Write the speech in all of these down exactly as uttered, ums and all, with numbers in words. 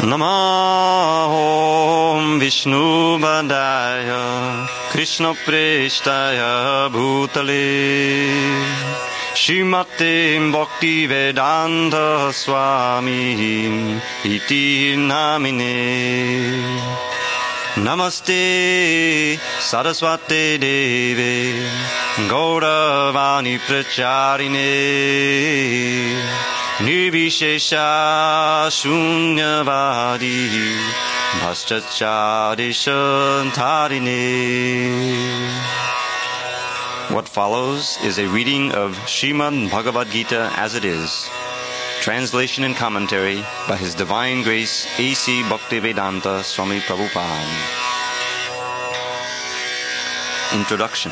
Namah Vishnu Padaya Krishna Preshtaya Bhutale Srimate Bhakti Vedanta Swami Iti Namine Namaste Saraswate Deve Gauravani Pracharine Nirvishesha Shunyavadi Bhaskacharishantharine. What follows is a reading of Srimad Bhagavad Gita as it is. Translation and commentary by His Divine Grace A C Bhaktivedanta Swami Prabhupada. Introduction.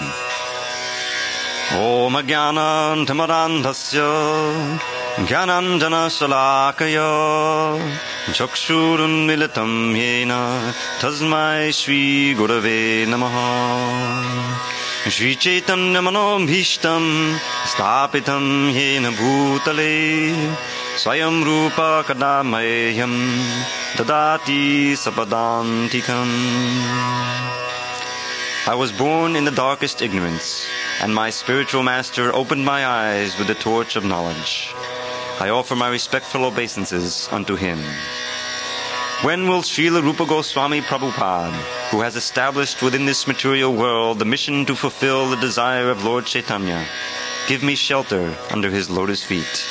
Om Jnana Tamarandhasya Jnananjana Salakaya Chakshurun Militam Yena Tasmai Shri Gurave Namaha Shri Chaitanya Manobhishtam Stapitam Yena Bhutale Swayam Rupa Kadamayam Dadati Sapadantikam. I was born in the darkest ignorance, and my spiritual master opened my eyes with the torch of knowledge. I offer my respectful obeisances unto him. When will Srila Rupa Goswami Prabhupada, who has established within this material world the mission to fulfill the desire of Lord Chaitanya, give me shelter under his lotus feet?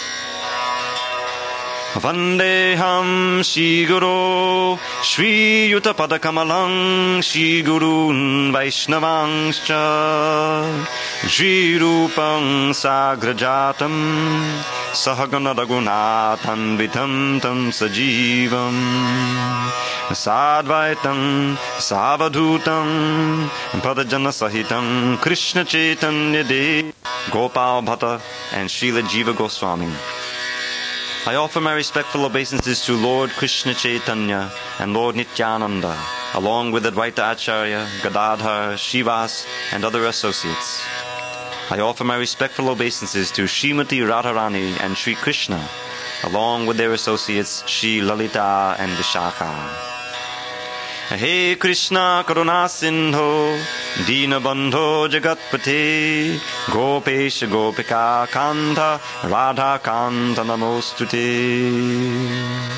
Vandeham Shri Guru Shri Yuta Padakamalang Shri Gurun Vaishnavangscha Shri Rupam Sagrajatam Sahagana Raghunathan Vitam Tam Sajivam Sadvaitam Savadhutam Padajana Sahitam Krishna Chaitanya Dev Gopal Bhatta and Srila Jiva Goswami. I offer my respectful obeisances to Lord Krishna Chaitanya and Lord Nityananda, along with Advaita Acharya, Gadadhar, Srivas, and other associates. I offer my respectful obeisances to Srimati Radharani and Sri Krishna, along with their associates Sri Lalita and Vishakha. Hey Krishna Karuna Sindho Dinabandho Jagatpate Gopesh Gopika Kanta Radha Kanta Namostute.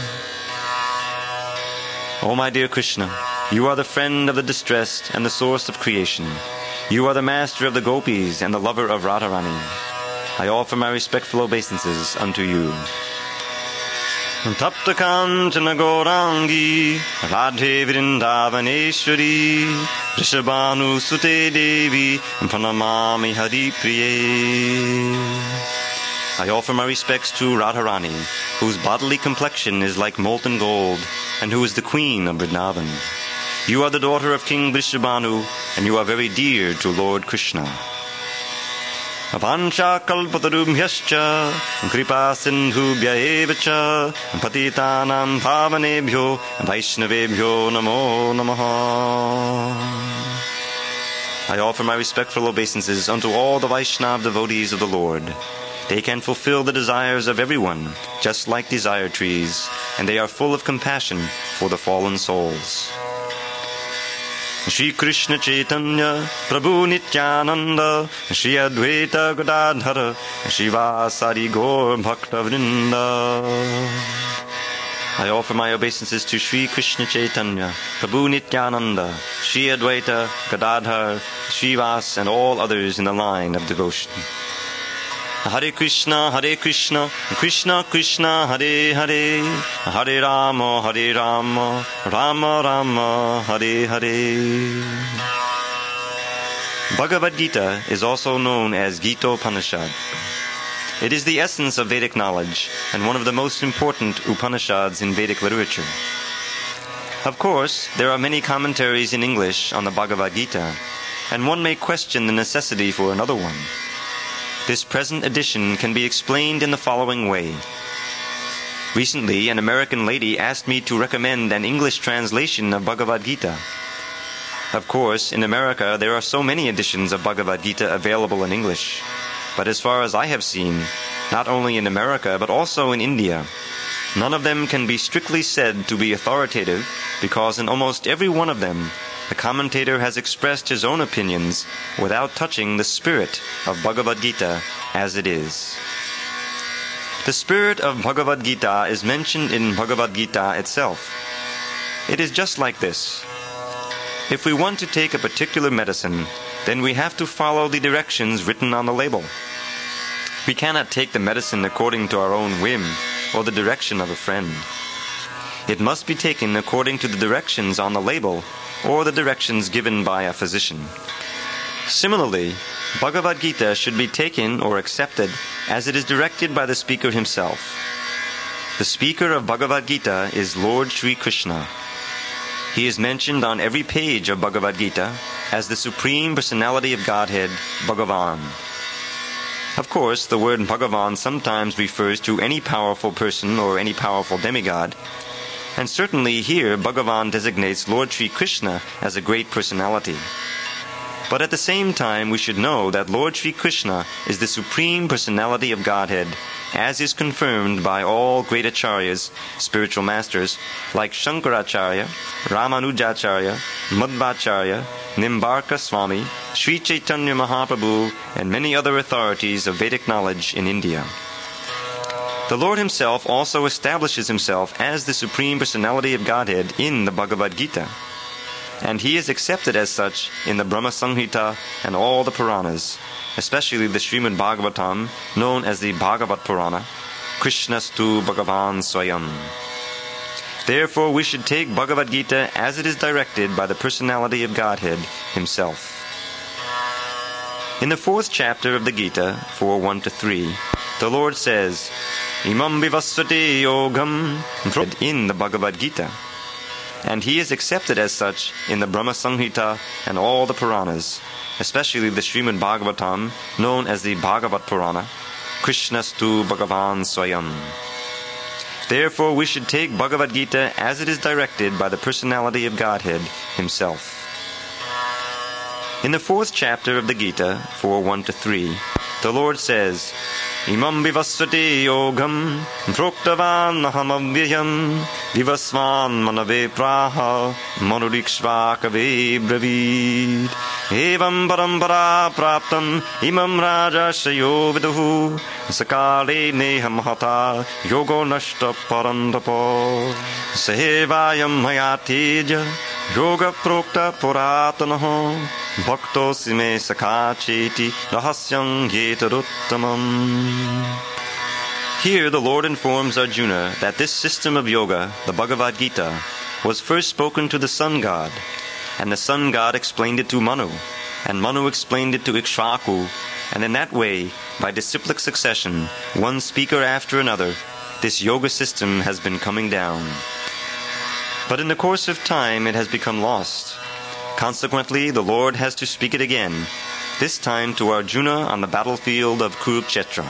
O my dear Krishna, you are the friend of the distressed and the source of creation. You are the master of the gopis and the lover of Radharani. I offer my respectful obeisances unto you. Tapta Kanchana Gaurangi Radhe Vrindavaneshwari Rishabhanu Sute Devi Pranamami Hari Priye. I offer my respects to Radharani, whose bodily complexion is like molten gold, and who is the queen of Vrindavan. You are the daughter of King Vrishabhanu, and you are very dear to Lord Krishna. Avancha kalpatarubhyascha kripa sindhubhya evacha patitanam pavanebhyo vaishnavebhyo namo namaha. I offer my respectful obeisances unto all the Vaishnav devotees of the Lord. They can fulfill the desires of everyone, just like desire trees, and they are full of compassion for the fallen souls. Shri Krishna Chaitanya Prabhu Nityananda Shri Advaita Gadadhara Shivasari Gaur Bhakta Vrinda. I offer my obeisances to Shri Krishna Chaitanya Prabhu Nityananda Shri Advaita Gadadhar Shivas and all others in the line of devotion. Hare Krishna, Hare Krishna, Krishna Krishna, Hare Hare, Hare Rama, Hare Rama, Rama Rama, Hare Hare. Bhagavad Gita is also known as Gita-upanishad. It is the essence of Vedic knowledge and one of the most important Upanishads in Vedic literature. Of course, there are many commentaries in English on the Bhagavad Gita, and one may question the necessity for another one. This present edition can be explained in the following way. Recently, an American lady asked me to recommend an English translation of Bhagavad Gita. Of course, in America, there are so many editions of Bhagavad Gita available in English. But as far as I have seen, not only in America, but also in India, None of them can be strictly said to be authoritative, because in almost every one of them, the commentator has expressed his own opinions without touching the spirit of Bhagavad Gita as it is. The spirit of Bhagavad Gita is mentioned in Bhagavad Gita itself. It is just like this. If we want to take a particular medicine, then we have to follow the directions written on the label. We cannot take the medicine according to our own whim or the direction of a friend. It must be taken according to the directions on the label or the directions given by a physician. Similarly, Bhagavad Gita should be taken or accepted as it is directed by the speaker himself. The speaker of Bhagavad Gita is Lord Sri Krishna. He is mentioned on every page of Bhagavad Gita as the Supreme Personality of Godhead, Bhagavan. Of course, the word Bhagavan sometimes refers to any powerful person or any powerful demigod, and certainly here Bhagavan designates Lord Sri Krishna as a great personality. But at the same time, we should know that Lord Sri Krishna is the Supreme Personality of Godhead, as is confirmed by all great acharyas, spiritual masters, like Shankaracharya, Ramanujacharya, Madhvacharya, Nimbarka Swami, Sri Chaitanya Mahaprabhu, and many other authorities of Vedic knowledge in India. The Lord himself also establishes himself as the Supreme Personality of Godhead in the Bhagavad Gita, and he is accepted as such in the Brahma Samhita and all the Puranas, especially the Srimad Bhagavatam, known as the Bhagavat Purana, Krishnastu Bhagavan Swayam. Therefore, we should take Bhagavad Gita as it is directed by the Personality of Godhead himself. In the fourth chapter of the Gita, four one to three, the Lord says, Imam Vivasvati Yogam, in the Bhagavad Gita, and he is accepted as such in the Brahma Samhita and all the Puranas, especially the Srimad Bhagavatam, known as the Bhagavat Purana, Krishnastu Bhagavan Swayam. Therefore, we should take Bhagavad Gita as it is directed by the Personality of Godhead himself. In the fourth chapter of the Gita, four one to three, the Lord says, Imam Vivasvati Yogam Proktavan Ahamavyayam Vivasvan Manave Praha Manurikshvakave Bravid Evam Parampara Praptam Imam Raja Shayo Viduhu Sakale Neham Hata Yogo Nashta Parandapo Sehevayam Hayateja Yoga Prokta Puratanaho Bhakto Sime Sakacheti Rahasyam Yetaruttamam. Here the Lord informs Arjuna that this system of yoga, the Bhagavad Gita, was first spoken to the sun god, and the sun god explained it to Manu, and Manu explained it to Ikshvaku, and in that way, by disciplic succession, one speaker after another, this yoga system has been coming down. But in the course of time it has become lost. Consequently, the Lord has to speak it again, this time to Arjuna on the battlefield of Kurukshetra.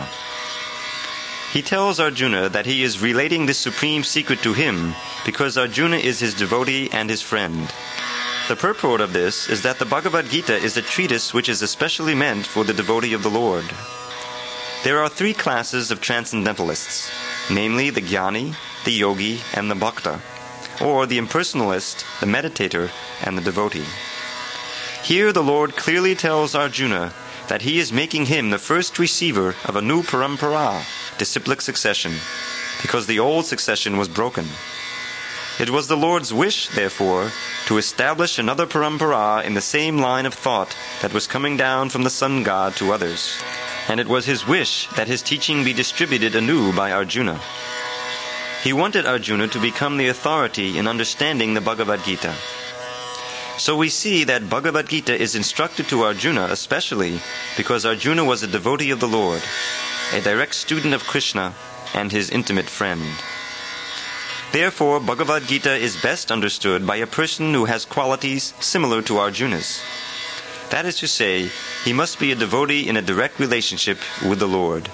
He tells Arjuna that he is relating this supreme secret to him because Arjuna is his devotee and his friend. The purport of this is that the Bhagavad Gita is a treatise which is especially meant for the devotee of the Lord. There are three classes of transcendentalists, namely the Jnani, the Yogi, and the Bhakta, or the impersonalist, the meditator, and the devotee. Here the Lord clearly tells Arjuna that he is making him the first receiver of a new parampara, disciplic succession, because the old succession was broken. It was the Lord's wish, therefore, to establish another parampara in the same line of thought that was coming down from the sun god to others, and it was his wish that his teaching be distributed anew by Arjuna. He wanted Arjuna to become the authority in understanding the Bhagavad Gita. So we see that Bhagavad Gita is instructed to Arjuna especially because Arjuna was a devotee of the Lord, a direct student of Krishna, and his intimate friend. Therefore, Bhagavad Gita is best understood by a person who has qualities similar to Arjuna's. That is to say, he must be a devotee in a direct relationship with the Lord.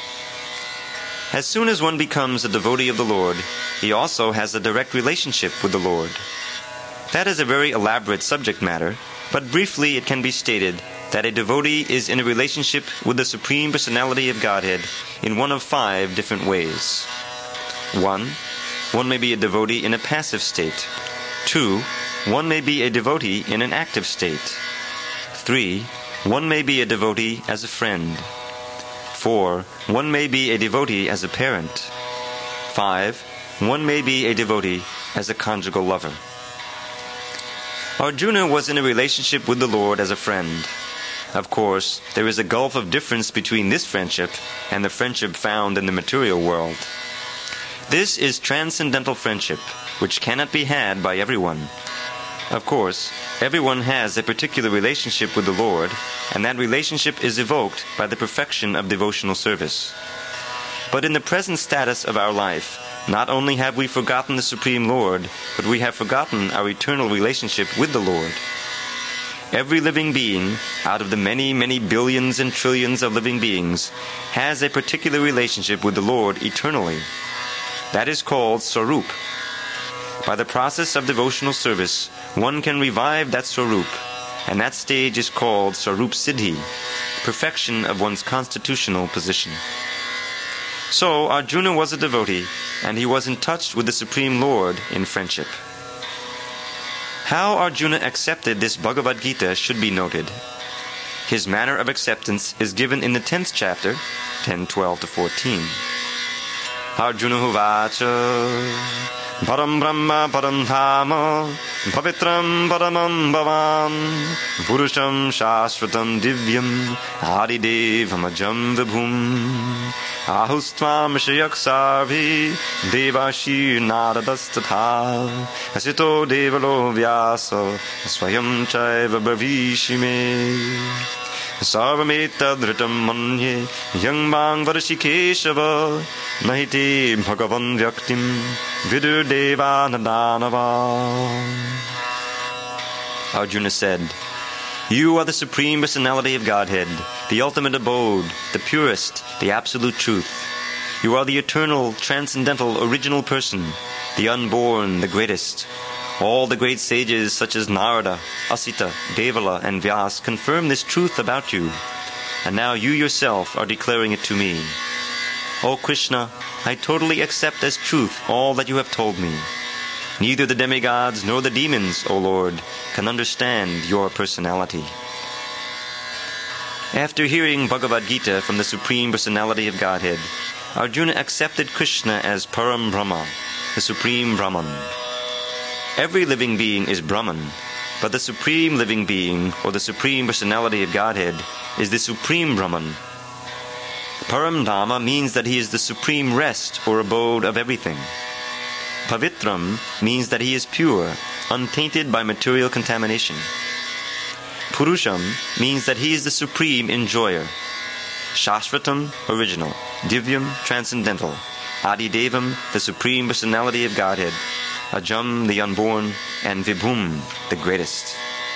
As soon as one becomes a devotee of the Lord, he also has a direct relationship with the Lord. That is a very elaborate subject matter, but briefly it can be stated that a devotee is in a relationship with the Supreme Personality of Godhead in one of five different ways. One, one may be a devotee in a passive state. Two, one may be a devotee in an active state. Three, one may be a devotee as a friend. Four, one may be a devotee as a parent. Five, one may be a devotee as a conjugal lover. Arjuna was in a relationship with the Lord as a friend. Of course, there is a gulf of difference between this friendship and the friendship found in the material world. This is transcendental friendship, which cannot be had by everyone. Of course, everyone has a particular relationship with the Lord, and that relationship is evoked by the perfection of devotional service. But in the present status of our life, not only have we forgotten the Supreme Lord, but we have forgotten our eternal relationship with the Lord. Every living being, out of the many, many billions and trillions of living beings, has a particular relationship with the Lord eternally. That is called Swarup. By the process of devotional service, one can revive that Swarup, and that stage is called Swarup Siddhi, perfection of one's constitutional position. So Arjuna was a devotee, and he was in touch with the Supreme Lord in friendship. How Arjuna accepted this Bhagavad Gita should be noted. His manner of acceptance is given in the tenth chapter, ten twelve to fourteen. Arjuna Uvacha Param Brahma Param Dhama Pavitram Paramam Bhavan Purusham Shashvatam Divyam Adidevam Ajam Vibhum Ahustvam Shayak Sarvi Devashir Naradastatha Asito Devalo Vyasa Swayam Chaiva Bhavishime Sarvametadritam manye yang bang varashikeshava nahite bhagavan vyaktim vidur deva nadanava. Arjuna said, "You are the Supreme Personality of Godhead, the ultimate abode, the purest, the absolute truth. You are the eternal, transcendental, original person, the unborn, the greatest. All the great sages such as Narada, Asita, Devala, and Vyas confirm this truth about you, and now you yourself are declaring it to me. O Krishna, I totally accept as truth all that you have told me. Neither the demigods nor the demons, O Lord, can understand your personality." After hearing Bhagavad Gita from the Supreme Personality of Godhead, Arjuna accepted Krishna as Param Brahma, the Supreme Brahman. Every living being is Brahman, but the Supreme Living Being, or the Supreme Personality of Godhead, is the Supreme Brahman. Param Dhamma means that he is the supreme rest or abode of everything. Pavitram means that he is pure, untainted by material contamination. Purusham means that he is the supreme enjoyer. Shashvatam, original. Divyam, transcendental. Adidevam, the Supreme Personality of Godhead. Ajam, the unborn, and Vibhum, the greatest.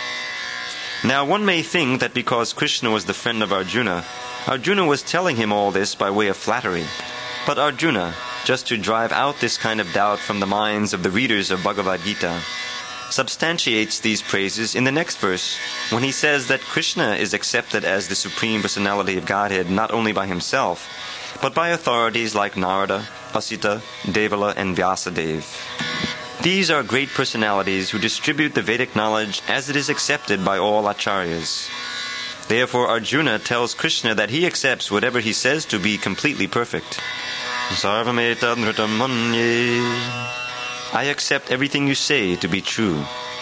Now one may think that because Krishna was the friend of Arjuna, Arjuna was telling him all this by way of flattery. But Arjuna, just to drive out this kind of doubt from the minds of the readers of Bhagavad Gita, substantiates these praises in the next verse when he says that Krishna is accepted as the Supreme Personality of Godhead not only by himself, but by authorities like Narada, Asita, Devala, and Vyasadeva. These are great personalities who distribute the Vedic knowledge as it is accepted by all acharyas. Therefore Arjuna tells Krishna that he accepts whatever he says to be completely perfect. Sarvametadritam manye. I accept everything you say to be true.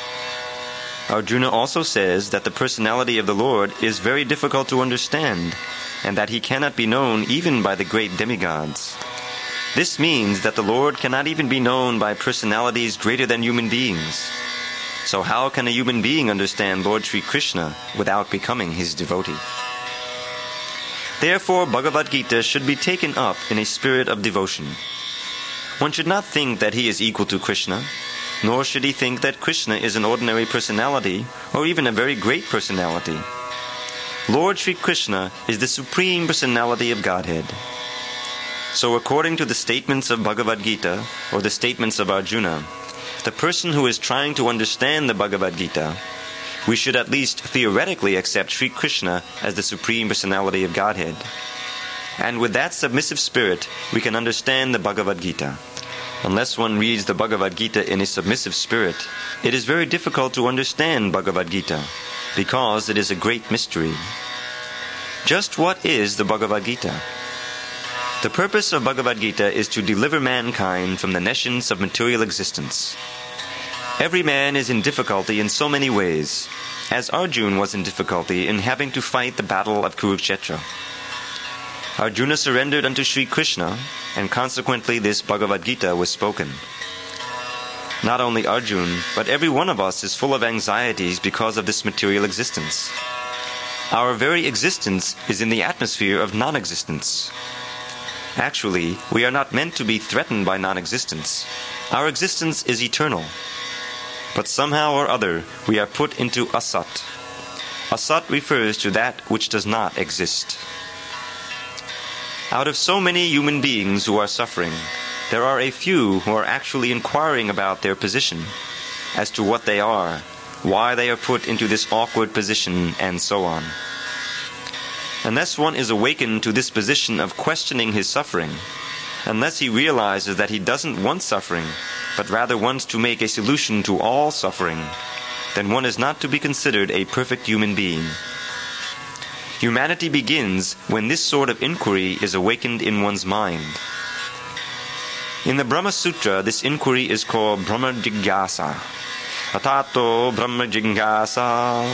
Arjuna also says that the personality of the Lord is very difficult to understand, and that he cannot be known even by the great demigods. This means that the Lord cannot even be known by personalities greater than human beings. So how can a human being understand Lord Sri Krishna without becoming his devotee? Therefore, Bhagavad Gita should be taken up in a spirit of devotion. One should not think that he is equal to Krishna, nor should he think that Krishna is an ordinary personality or even a very great personality. Lord Sri Krishna is the Supreme Personality of Godhead. So according to the statements of Bhagavad Gita, or the statements of Arjuna, the person who is trying to understand the Bhagavad Gita, we should at least theoretically accept Sri Krishna as the Supreme Personality of Godhead. And with that submissive spirit, we can understand the Bhagavad Gita. Unless one reads the Bhagavad Gita in a submissive spirit, it is very difficult to understand Bhagavad Gita, because it is a great mystery. Just what is the Bhagavad Gita? The purpose of Bhagavad Gita is to deliver mankind from the nescience of material existence. Every man is in difficulty in so many ways, as Arjuna was in difficulty in having to fight the battle of Kurukshetra. Arjuna surrendered unto Sri Krishna, and consequently this Bhagavad Gita was spoken. Not only Arjuna, but every one of us is full of anxieties because of this material existence. Our very existence is in the atmosphere of non-existence. Actually, we are not meant to be threatened by non-existence. Our existence is eternal. But somehow or other, we are put into asat. Asat refers to that which does not exist. Out of so many human beings who are suffering, there are a few who are actually inquiring about their position, as to what they are, why they are put into this awkward position, and so on. Unless one is awakened to this position of questioning his suffering, unless he realizes that he doesn't want suffering, but rather wants to make a solution to all suffering, then one is not to be considered a perfect human being. Humanity begins when this sort of inquiry is awakened in one's mind. In the Brahma Sutra, this inquiry is called Brahma Jigyasa. Atato Brahma Jigyasa.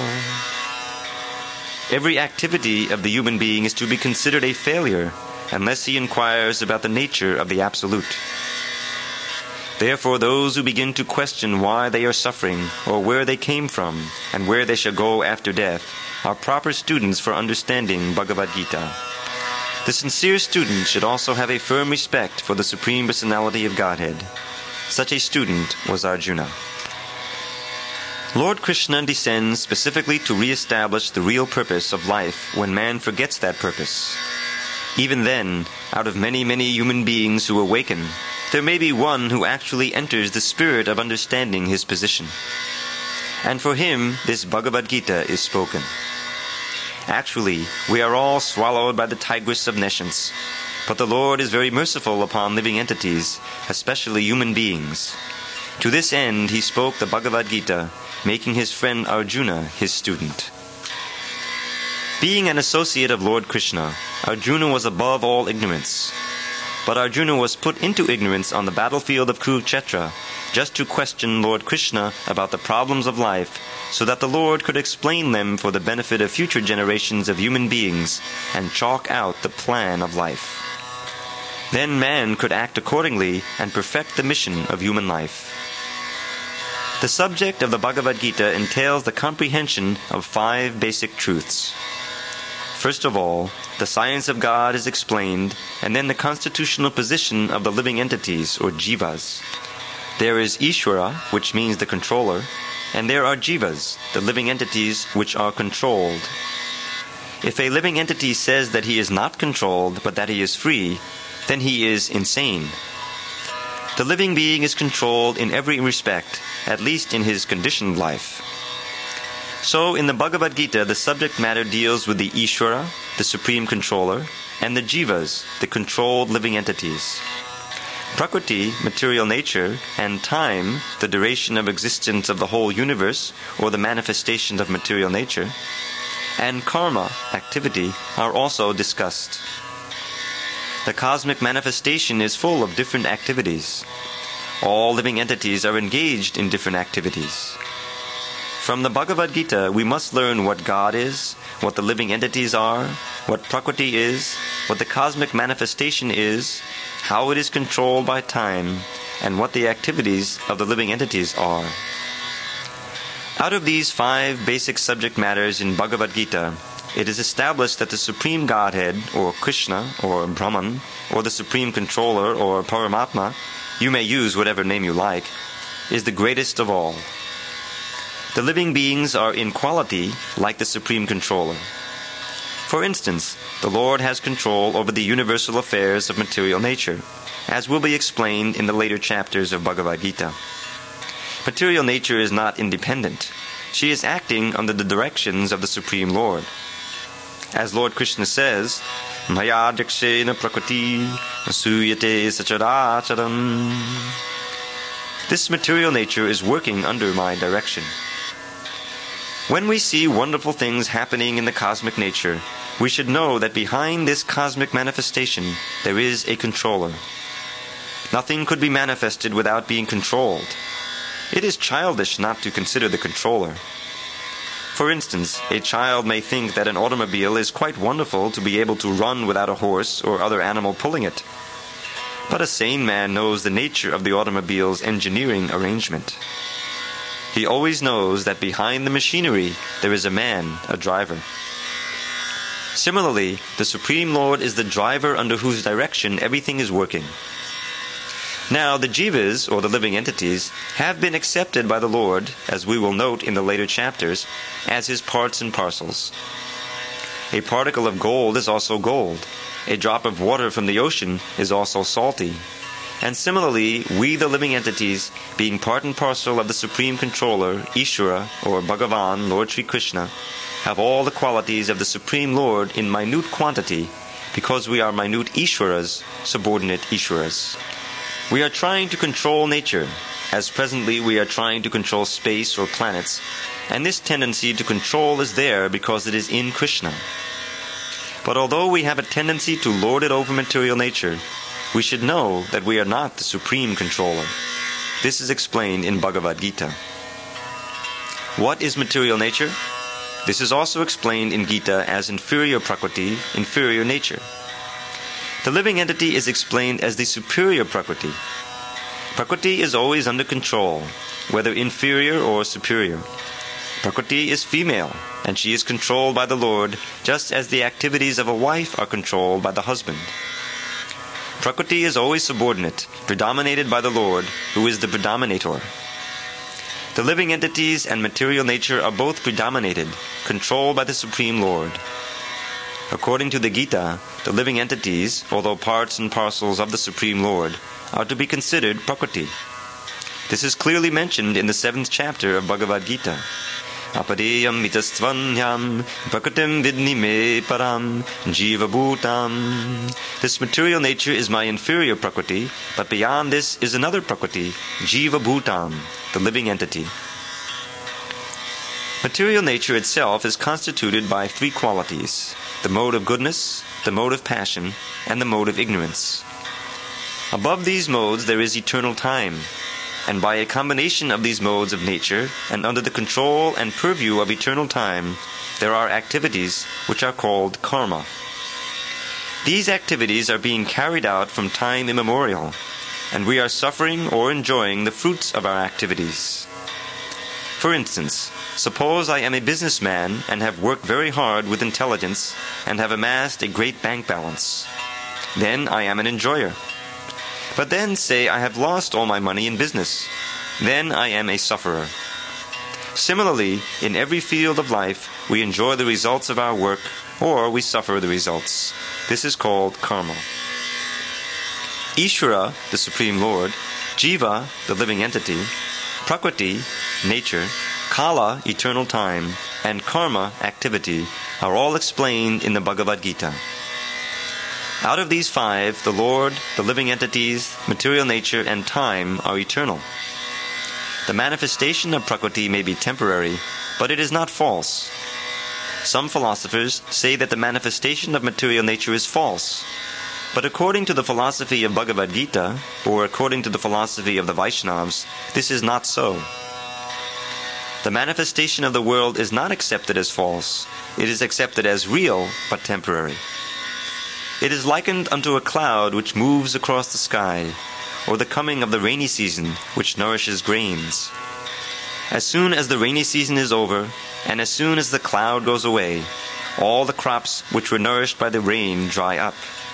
Every activity of the human being is to be considered a failure unless he inquires about the nature of the Absolute. Therefore, those who begin to question why they are suffering, or where they came from, and where they shall go after death, are proper students for understanding Bhagavad Gita. The sincere student should also have a firm respect for the Supreme Personality of Godhead. Such a student was Arjuna. Lord Krishna descends specifically to re-establish the real purpose of life when man forgets that purpose. Even then, out of many, many human beings who awaken, there may be one who actually enters the spirit of understanding his position. And for him, this Bhagavad Gita is spoken. Actually, we are all swallowed by the tigress of nescience, but the Lord is very merciful upon living entities, especially human beings. To this end, he spoke the Bhagavad Gita, making his friend Arjuna his student. Being an associate of Lord Krishna, Arjuna was above all ignorance. But Arjuna was put into ignorance on the battlefield of Kurukshetra, just to question Lord Krishna about the problems of life, so that the Lord could explain them for the benefit of future generations of human beings and chalk out the plan of life. Then man could act accordingly and perfect the mission of human life. The subject of the Bhagavad Gita entails the comprehension of five basic truths. First of all, the science of God is explained, and then the constitutional position of the living entities, or jivas. There is Ishvara, which means the controller, and there are jivas, the living entities which are controlled. If a living entity says that he is not controlled, but that he is free, then he is insane. The living being is controlled in every respect, at least in his conditioned life. So, in the Bhagavad Gita, the subject matter deals with the Ishvara, the supreme controller, and the jivas, the controlled living entities. Prakriti, material nature, and time, the duration of existence of the whole universe, or the manifestation of material nature, and karma, activity, are also discussed. The cosmic manifestation is full of different activities. All living entities are engaged in different activities. From the Bhagavad Gita, we must learn what God is, what the living entities are, what Prakriti is, what the cosmic manifestation is, how it is controlled by time, and what the activities of the living entities are. Out of these five basic subject matters in Bhagavad Gita, it is established that the Supreme Godhead, or Krishna, or Brahman, or the Supreme Controller, or Paramatma, you may use whatever name you like, is the greatest of all. The living beings are in quality like the Supreme Controller. For instance, the Lord has control over the universal affairs of material nature, as will be explained in the later chapters of Bhagavad Gita. Material nature is not independent. She is acting under the directions of the Supreme Lord. As Lord Krishna says, Maya Dakshena Prakriti Suyate Sacharacharam. This material nature is working under my direction. When we see wonderful things happening in the cosmic nature, we should know that behind this cosmic manifestation there is a controller. Nothing could be manifested without being controlled. It is childish not to consider the controller. For instance, a child may think that an automobile is quite wonderful to be able to run without a horse or other animal pulling it. But a sane man knows the nature of the automobile's engineering arrangement. He always knows that behind the machinery there is a man, a driver. Similarly, the Supreme Lord is the driver under whose direction everything is working. Now, the jivas, or the living entities, have been accepted by the Lord, as we will note in the later chapters, as His parts and parcels. A particle of gold is also gold. A drop of water from the ocean is also salty. And similarly, we, the living entities, being part and parcel of the Supreme Controller, Ishvara, or Bhagavan, Lord Sri Krishna, have all the qualities of the Supreme Lord in minute quantity, because we are minute Ishvaras, subordinate Ishvaras. We are trying to control nature, as presently we are trying to control space or planets, and this tendency to control is there because it is in Krishna. But although we have a tendency to lord it over material nature, we should know that we are not the supreme controller. This is explained in Bhagavad Gita. What is material nature? This is also explained in Gita as inferior Prakriti, inferior nature. The living entity is explained as the superior Prakriti. Prakriti is always under control, whether inferior or superior. Prakriti is female, and she is controlled by the Lord, just as the activities of a wife are controlled by the husband. Prakriti is always subordinate, predominated by the Lord, who is the predominator. The living entities and material nature are both predominated, controlled by the Supreme Lord. According to the Gita, the living entities, although parts and parcels of the Supreme Lord, are to be considered Prakriti. This is clearly mentioned in the seventh chapter of Bhagavad Gita. Apadeyam mitastvanyam prakritim vidni me param jiva bhutam. This material nature is my inferior Prakriti, but beyond this is another Prakriti, jiva bhutam, the living entity. Material nature itself is constituted by three qualities: the mode of goodness, the mode of passion, and the mode of ignorance. Above these modes there is eternal time, and by a combination of these modes of nature, and under the control and purview of eternal time, there are activities which are called karma. These activities are being carried out from time immemorial, and we are suffering or enjoying the fruits of our activities. For instance, suppose I am a businessman and have worked very hard with intelligence and have amassed a great bank balance. Then I am an enjoyer. But then say I have lost all my money in business. Then I am a sufferer. Similarly, in every field of life, we enjoy the results of our work, or we suffer the results. This is called karma. Ishvara, the Supreme Lord, Jiva, the living entity, Prakriti, nature, Kala, eternal time, and Karma, activity, are all explained in the Bhagavad Gita. Out of these five, the Lord, the living entities, material nature, and time are eternal. The manifestation of Prakriti may be temporary, but it is not false. Some philosophers say that the manifestation of material nature is false. But according to the philosophy of Bhagavad Gita, or according to the philosophy of the Vaishnavas, this is not so. The manifestation of the world is not accepted as false. It is accepted as real, but temporary. It is likened unto a cloud which moves across the sky, or the coming of the rainy season, which nourishes grains. As soon as the rainy season is over, and as soon as the cloud goes away, all the crops which were nourished by the rain dry up.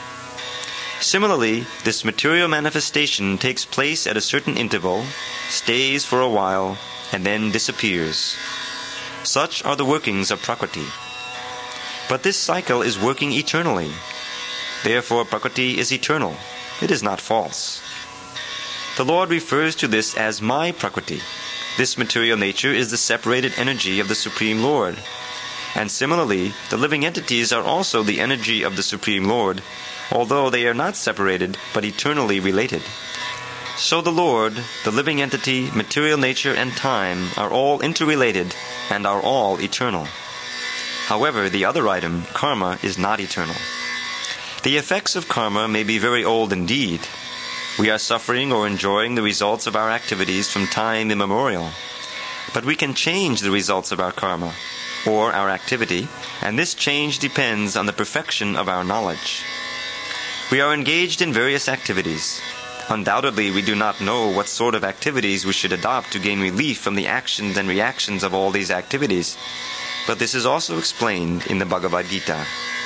Similarly, this material manifestation takes place at a certain interval, stays for a while, and then disappears. Such are the workings of Prakriti. But this cycle is working eternally. Therefore, Prakriti is eternal. It is not false. The Lord refers to this as my Prakriti. This material nature is the separated energy of the Supreme Lord. And similarly, the living entities are also the energy of the Supreme Lord, although they are not separated but eternally related. So the Lord, the living entity, material nature, and time are all interrelated and are all eternal. However, the other item, karma, is not eternal. The effects of karma may be very old indeed. We are suffering or enjoying the results of our activities from time immemorial. But we can change the results of our karma, or our activity, and this change depends on the perfection of our knowledge. We are engaged in various activities. Undoubtedly, we do not know what sort of activities we should adopt to gain relief from the actions and reactions of all these activities, but this is also explained in the Bhagavad Gita.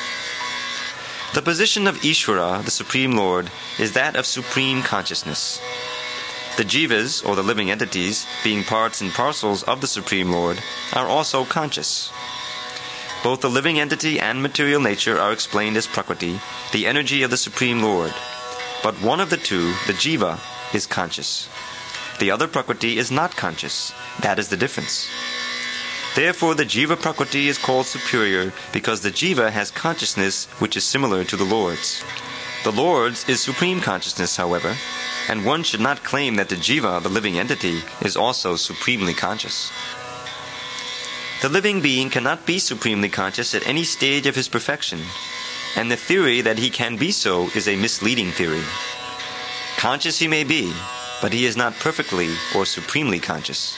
The position of Ishvara, the Supreme Lord, is that of supreme consciousness. The jivas, or the living entities, being parts and parcels of the Supreme Lord, are also conscious. Both the living entity and material nature are explained as Prakriti, the energy of the Supreme Lord. But one of the two, the jiva, is conscious. The other Prakriti is not conscious. That is the difference. Therefore, the jiva Prakriti is called superior because the jiva has consciousness which is similar to the Lord's. The Lord's is supreme consciousness, however, and one should not claim that the jiva, the living entity, is also supremely conscious. The living being cannot be supremely conscious at any stage of his perfection, and the theory that he can be so is a misleading theory. Conscious he may be, but he is not perfectly or supremely conscious.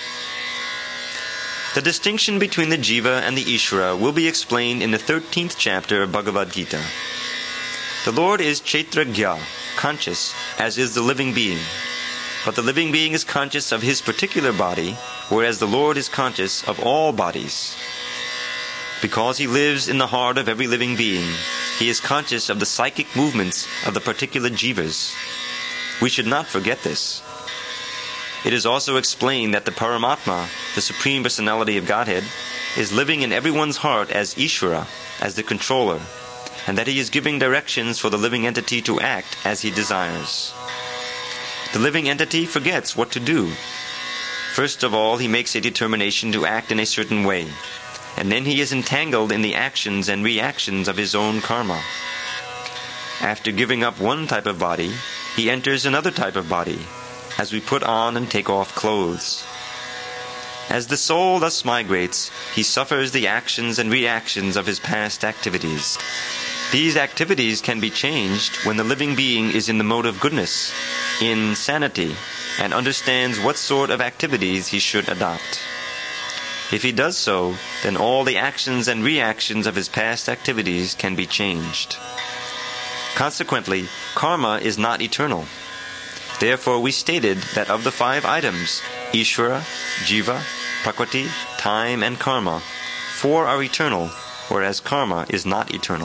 The distinction between the jiva and the Ishvara will be explained in the thirteenth chapter of Bhagavad Gita. The Lord is Kshetrajna, conscious, as is the living being. But the living being is conscious of his particular body, whereas the Lord is conscious of all bodies. Because he lives in the heart of every living being, he is conscious of the psychic movements of the particular jivas. We should not forget this. It is also explained that the Paramatma, the Supreme Personality of Godhead, is living in everyone's heart as Ishvara, as the controller, and that he is giving directions for the living entity to act as he desires. The living entity forgets what to do. First of all, he makes a determination to act in a certain way, and then he is entangled in the actions and reactions of his own karma. After giving up one type of body, he enters another type of body, as we put on and take off clothes. As the soul thus migrates, he suffers the actions and reactions of his past activities. These activities can be changed when the living being is in the mode of goodness, in sanity, and understands what sort of activities he should adopt. If he does so, then all the actions and reactions of his past activities can be changed. Consequently, karma is not eternal. Therefore, we stated that of the five items, Ishvara, Jiva, Prakriti, time, and karma, four are eternal, whereas karma is not eternal.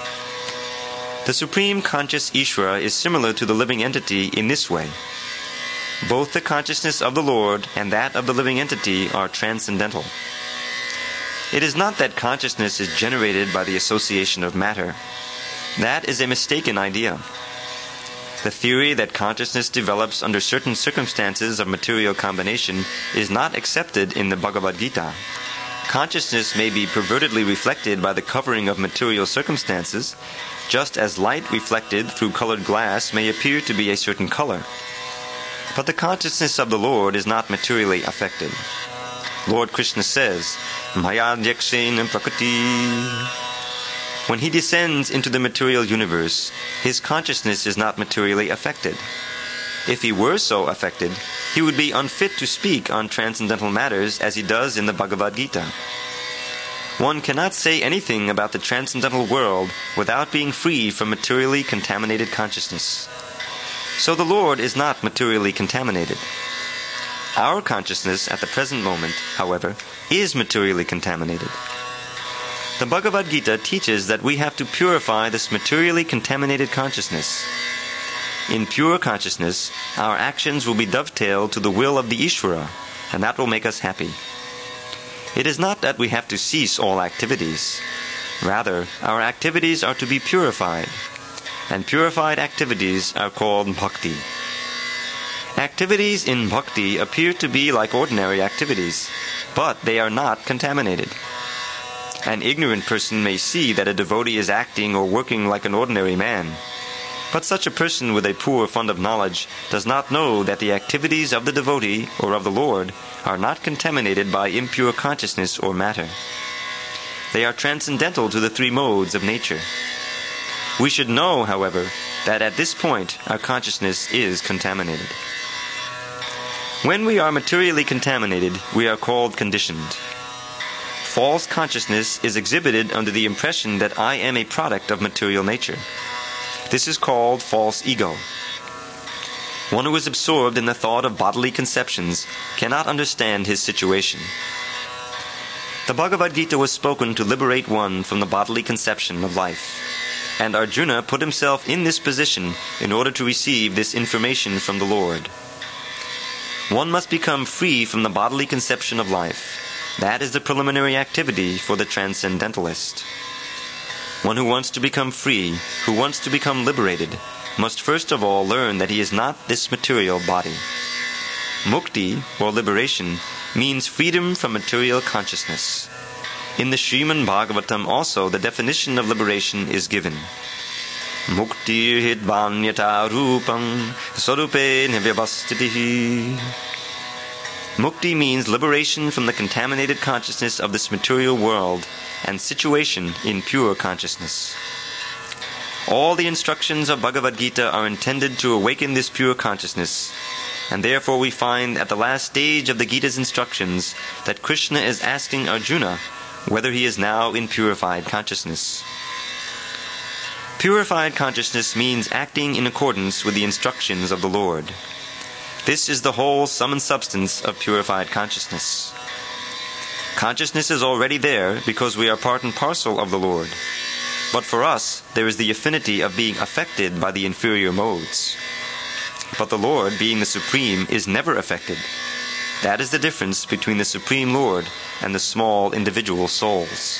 The supreme conscious Ishvara is similar to the living entity in this way. Both the consciousness of the Lord and that of the living entity are transcendental. It is not that consciousness is generated by the association of matter. That is a mistaken idea. The theory that consciousness develops under certain circumstances of material combination is not accepted in the Bhagavad Gita. Consciousness may be pervertedly reflected by the covering of material circumstances, just as light reflected through colored glass may appear to be a certain color. But the consciousness of the Lord is not materially affected. Lord Krishna says, Maya Yakshena Prakriti. When he descends into the material universe, his consciousness is not materially affected. If he were so affected, he would be unfit to speak on transcendental matters as he does in the Bhagavad Gita. One cannot say anything about the transcendental world without being free from materially contaminated consciousness. So the Lord is not materially contaminated. Our consciousness at the present moment, however, is materially contaminated. The Bhagavad Gita teaches that we have to purify this materially contaminated consciousness. In pure consciousness, our actions will be dovetailed to the will of the Ishvara, and that will make us happy. It is not that we have to cease all activities. Rather, our activities are to be purified, and purified activities are called bhakti. Activities in bhakti appear to be like ordinary activities, but they are not contaminated. An ignorant person may see that a devotee is acting or working like an ordinary man. But such a person with a poor fund of knowledge does not know that the activities of the devotee or of the Lord are not contaminated by impure consciousness or matter. They are transcendental to the three modes of nature. We should know, however, that at this point our consciousness is contaminated. When we are materially contaminated, we are called conditioned. False consciousness is exhibited under the impression that I am a product of material nature. This is called false ego. One who is absorbed in the thought of bodily conceptions cannot understand his situation. The Bhagavad Gita was spoken to liberate one from the bodily conception of life, and Arjuna put himself in this position in order to receive this information from the Lord. One must become free from the bodily conception of life. That is the preliminary activity for the transcendentalist. One who wants to become free, who wants to become liberated, must first of all learn that he is not this material body. Mukti, or liberation, means freedom from material consciousness. In the Srimad Bhagavatam also the definition of liberation is given. Mukti hidvanyata rupam sarupe nivyavastitihi. Mukti means liberation from the contaminated consciousness of this material world and situation in pure consciousness. All the instructions of Bhagavad Gita are intended to awaken this pure consciousness, and therefore we find at the last stage of the Gita's instructions that Krishna is asking Arjuna whether he is now in purified consciousness. Purified consciousness means acting in accordance with the instructions of the Lord. This is the whole sum and substance of purified consciousness. Consciousness is already there because we are part and parcel of the Lord. But for us, there is the affinity of being affected by the inferior modes. But the Lord, being the Supreme, is never affected. That is the difference between the Supreme Lord and the small individual souls.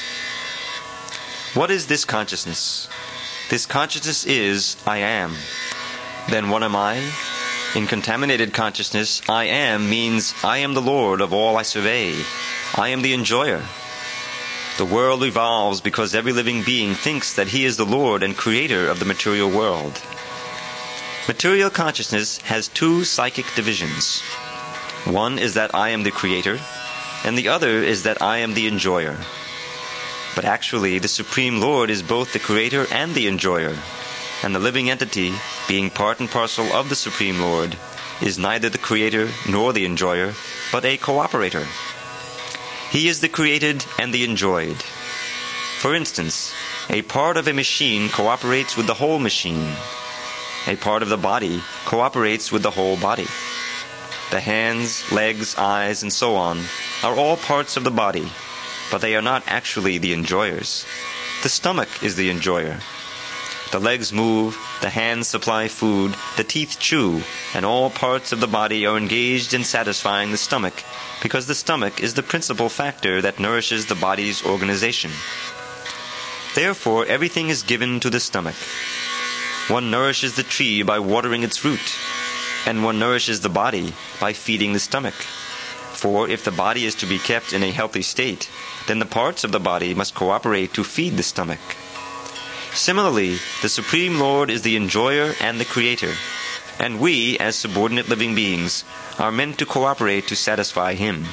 What is this consciousness? This consciousness is, I am. Then what am I? In contaminated consciousness, I am means I am the Lord of all I survey. I am the enjoyer. The world revolves because every living being thinks that he is the Lord and creator of the material world. Material consciousness has two psychic divisions. One is that I am the creator, and the other is that I am the enjoyer. But actually, the Supreme Lord is both the creator and the enjoyer, and the living entity, being part and parcel of the Supreme Lord, is neither the creator nor the enjoyer, but a cooperator. He is the created and the enjoyed. For instance, a part of a machine cooperates with the whole machine. A part of the body cooperates with the whole body. The hands, legs, eyes, and so on are all parts of the body, but they are not actually the enjoyers. The stomach is the enjoyer. The legs move, the hands supply food, the teeth chew, and all parts of the body are engaged in satisfying the stomach, because the stomach is the principal factor that nourishes the body's organization. Therefore, everything is given to the stomach. One nourishes the tree by watering its root, and one nourishes the body by feeding the stomach. For if the body is to be kept in a healthy state, then the parts of the body must cooperate to feed the stomach. Similarly, the Supreme Lord is the enjoyer and the creator, and we, as subordinate living beings, are meant to cooperate to satisfy Him.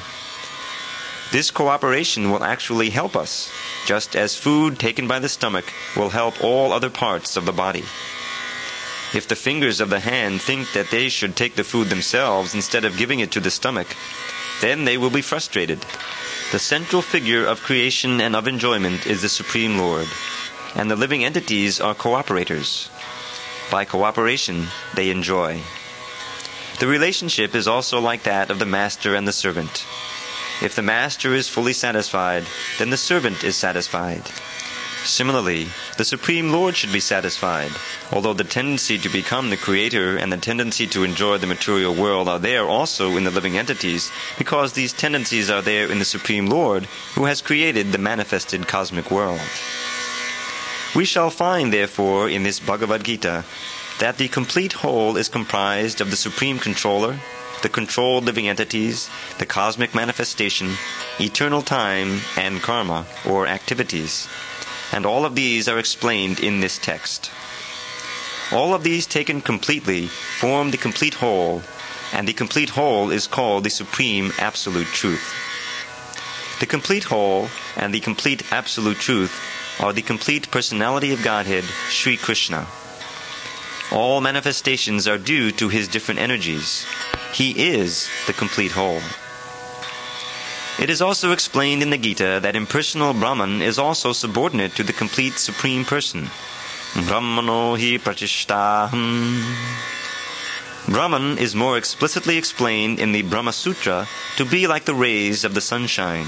This cooperation will actually help us, just as food taken by the stomach will help all other parts of the body. If the fingers of the hand think that they should take the food themselves instead of giving it to the stomach, then they will be frustrated. The central figure of creation and of enjoyment is the Supreme Lord, and the living entities are cooperators. By cooperation, they enjoy. The relationship is also like that of the master and the servant. If the master is fully satisfied, then the servant is satisfied. Similarly, the Supreme Lord should be satisfied, although the tendency to become the creator and the tendency to enjoy the material world are there also in the living entities, because these tendencies are there in the Supreme Lord, who has created the manifested cosmic world. We shall find, therefore, in this Bhagavad Gita, that the complete whole is comprised of the Supreme Controller, the controlled living entities, the cosmic manifestation, eternal time, and karma, or activities. And all of these are explained in this text. All of these taken completely form the complete whole, and the complete whole is called the Supreme Absolute Truth. The complete whole and the complete Absolute Truth are the complete personality of Godhead, Sri Krishna. All manifestations are due to his different energies. He is the complete whole. It is also explained in the Gita that impersonal Brahman is also subordinate to the complete Supreme Person. Brahmano hi pratishtaham. Brahman is more explicitly explained in the Brahma Sutra to be like the rays of the sunshine.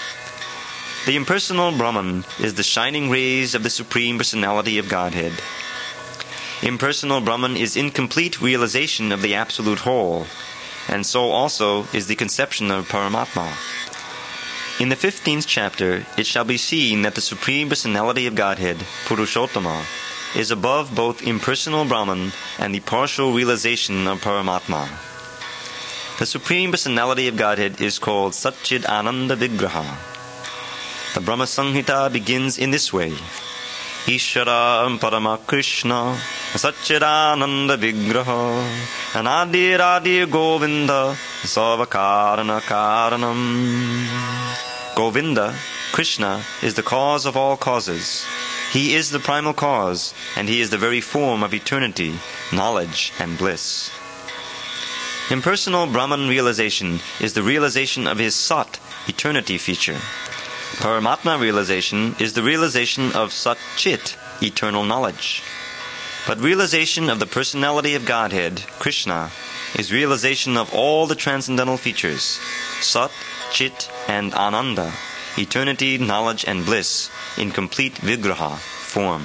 The impersonal Brahman is the shining rays of the Supreme Personality of Godhead. Impersonal Brahman is incomplete realization of the Absolute Whole, and so also is the conception of Paramatma. In the fifteenth chapter, it shall be seen that the Supreme Personality of Godhead, Purushottama, is above both impersonal Brahman and the partial realization of Paramatma. The Supreme Personality of Godhead is called Satchid Ananda Vigraha. The Brahma Samhita begins in this way: Ishvara Parama Krishna Satchidananda Vigraha Anadi Radi Govinda Savakarana Karanam. Govinda, Krishna, is the cause of all causes. He is the primal cause, and he is the very form of eternity, knowledge, and bliss. Impersonal Brahman realization is the realization of his Sat, eternity feature. Paramatma realization is the realization of Sat Chit, eternal knowledge. But realization of the personality of Godhead, Krishna, is realization of all the transcendental features, Sat, Chit, and Ananda, eternity, knowledge, and bliss, in complete Vigraha, form.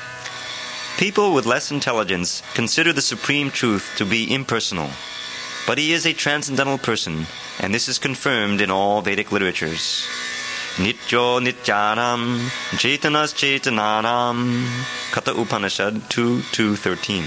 People with less intelligence consider the Supreme Truth to be impersonal, but he is a transcendental person, and this is confirmed in all Vedic literatures. Nityo Nityanam, Chaitanas Chaitananam, Katha Upanishad two two thirteen.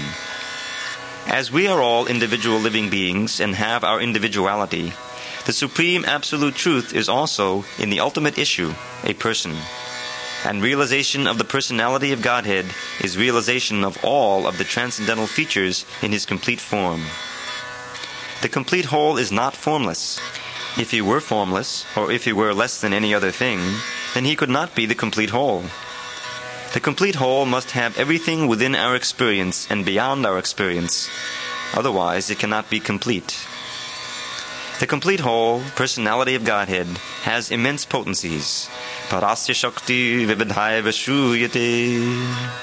As we are all individual living beings and have our individuality, the Supreme Absolute Truth is also, in the ultimate issue, a person. And realization of the personality of Godhead is realization of all of the transcendental features in his complete form. The complete whole is not formless. If he were formless, or if he were less than any other thing, then he could not be the complete whole. The complete whole must have everything within our experience and beyond our experience. Otherwise, it cannot be complete. The complete whole, personality of Godhead, has immense potencies. Parasya Shakti Vividhaya Vashuyate.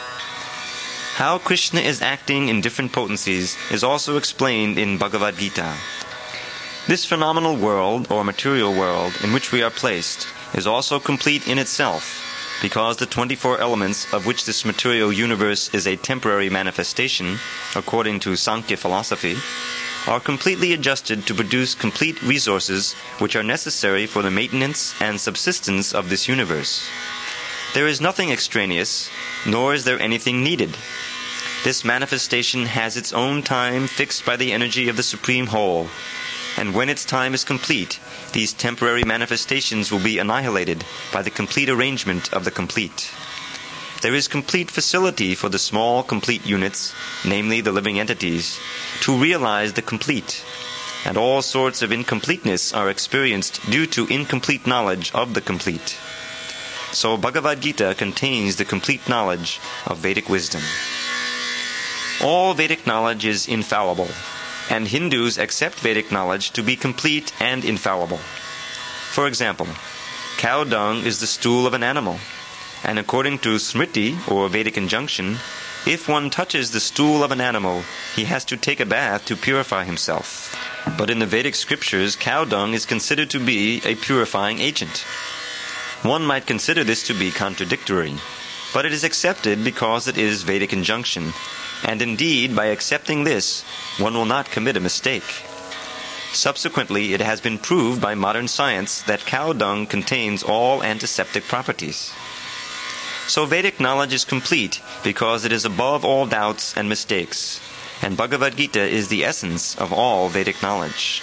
How Krishna is acting in different potencies is also explained in Bhagavad Gita. This phenomenal world, or material world, in which we are placed, is also complete in itself, because the twenty-four elements of which this material universe is a temporary manifestation, according to Sankhya philosophy, are completely adjusted to produce complete resources which are necessary for the maintenance and subsistence of this universe. There is nothing extraneous, nor is there anything needed. This manifestation has its own time fixed by the energy of the Supreme Whole, and when its time is complete, these temporary manifestations will be annihilated by the complete arrangement of the complete. There is complete facility for the small complete units, namely the living entities, to realize the complete, and all sorts of incompleteness are experienced due to incomplete knowledge of the complete. So Bhagavad Gita contains the complete knowledge of Vedic wisdom. All Vedic knowledge is infallible, and Hindus accept Vedic knowledge to be complete and infallible. For example, cow dung is the stool of an animal, and according to Smriti, or Vedic injunction, if one touches the stool of an animal, he has to take a bath to purify himself. But in the Vedic scriptures, cow dung is considered to be a purifying agent. One might consider this to be contradictory, but it is accepted because it is Vedic injunction, and indeed, by accepting this, one will not commit a mistake. Subsequently, it has been proved by modern science that cow dung contains all antiseptic properties. So Vedic knowledge is complete because it is above all doubts and mistakes, and Bhagavad Gita is the essence of all Vedic knowledge.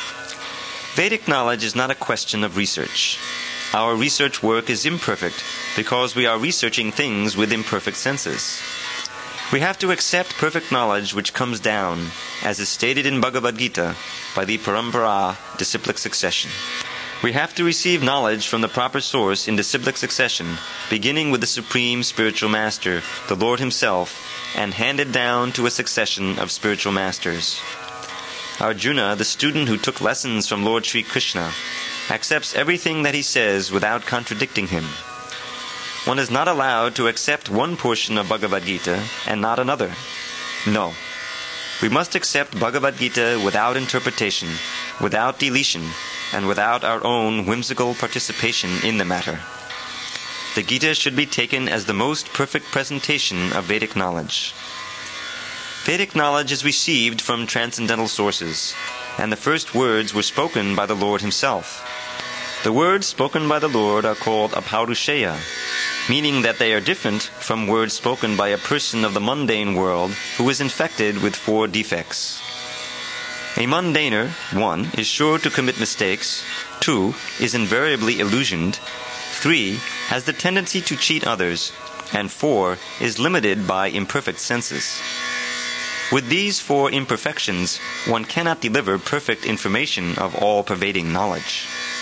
Vedic knowledge is not a question of research. Our research work is imperfect because we are researching things with imperfect senses. We have to accept perfect knowledge which comes down, as is stated in Bhagavad Gita, by the parampara, disciplic succession. We have to receive knowledge from the proper source in disciplic succession, beginning with the Supreme Spiritual Master, the Lord Himself, and handed down to a succession of spiritual masters. Arjuna, the student who took lessons from Lord Sri Krishna, accepts everything that he says without contradicting him. One is not allowed to accept one portion of Bhagavad Gita and not another. No. We must accept Bhagavad Gita without interpretation, without deletion, and without our own whimsical participation in the matter. The Gita should be taken as the most perfect presentation of Vedic knowledge. Vedic knowledge is received from transcendental sources, and the first words were spoken by the Lord Himself. The words spoken by the Lord are called apaurushaya, meaning that they are different from words spoken by a person of the mundane world who is infected with four defects. A mundaner, one, is sure to commit mistakes, two, is invariably illusioned, three, has the tendency to cheat others, and four, is limited by imperfect senses. With these four imperfections, one cannot deliver perfect information of all-pervading knowledge.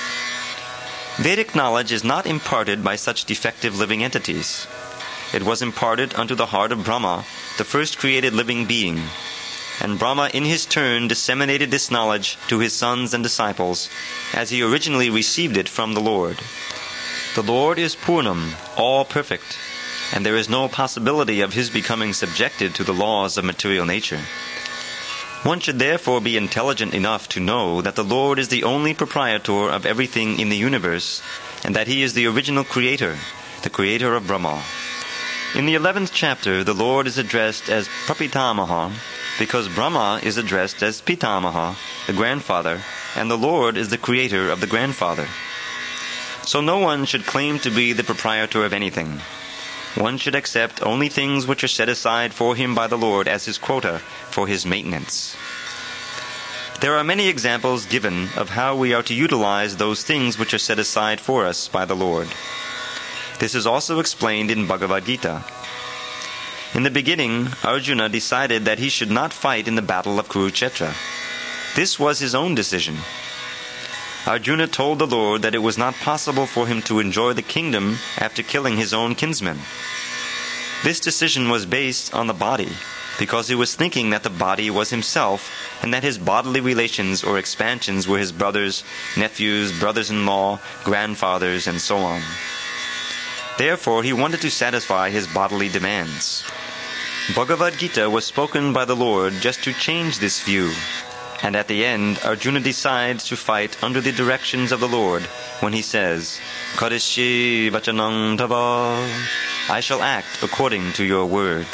Vedic knowledge is not imparted by such defective living entities. It was imparted unto the heart of Brahma, the first created living being. And Brahma in his turn disseminated this knowledge to his sons and disciples, as he originally received it from the Lord. The Lord is Purnam, all perfect, and there is no possibility of his becoming subjected to the laws of material nature. One should therefore be intelligent enough to know that the Lord is the only proprietor of everything in the universe, and that He is the original creator, the creator of Brahma. In the eleventh chapter, the Lord is addressed as Prapitamaha, because Brahma is addressed as Pitamaha, the grandfather, and the Lord is the creator of the grandfather. So no one should claim to be the proprietor of anything. One should accept only things which are set aside for him by the Lord as his quota for his maintenance. There are many examples given of how we are to utilize those things which are set aside for us by the Lord. This is also explained in Bhagavad Gita. In the beginning, Arjuna decided that he should not fight in the battle of Kurukshetra. This was his own decision. Arjuna told the Lord that it was not possible for him to enjoy the kingdom after killing his own kinsmen. This decision was based on the body, because he was thinking that the body was himself, and that his bodily relations or expansions were his brothers, nephews, brothers-in-law, grandfathers, and so on. Therefore, he wanted to satisfy his bodily demands. Bhagavad Gita was spoken by the Lord just to change this view. And at the end, Arjuna decides to fight under the directions of the Lord when he says, Karishi vachanam tava, I shall act according to your word.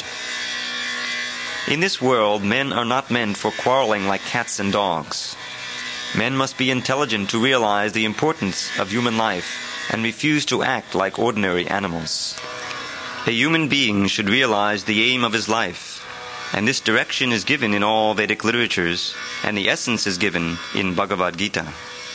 In this world, men are not meant for quarreling like cats and dogs. Men must be intelligent to realize the importance of human life and refuse to act like ordinary animals. A human being should realize the aim of his life, and this direction is given in all Vedic literatures, and the essence is given in Bhagavad Gita.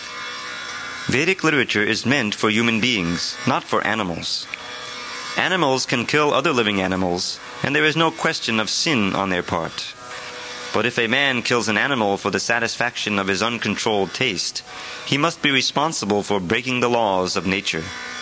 Vedic literature is meant for human beings, not for animals. Animals can kill other living animals, and there is no question of sin on their part. But if a man kills an animal for the satisfaction of his uncontrolled taste, he must be responsible for breaking the laws of nature.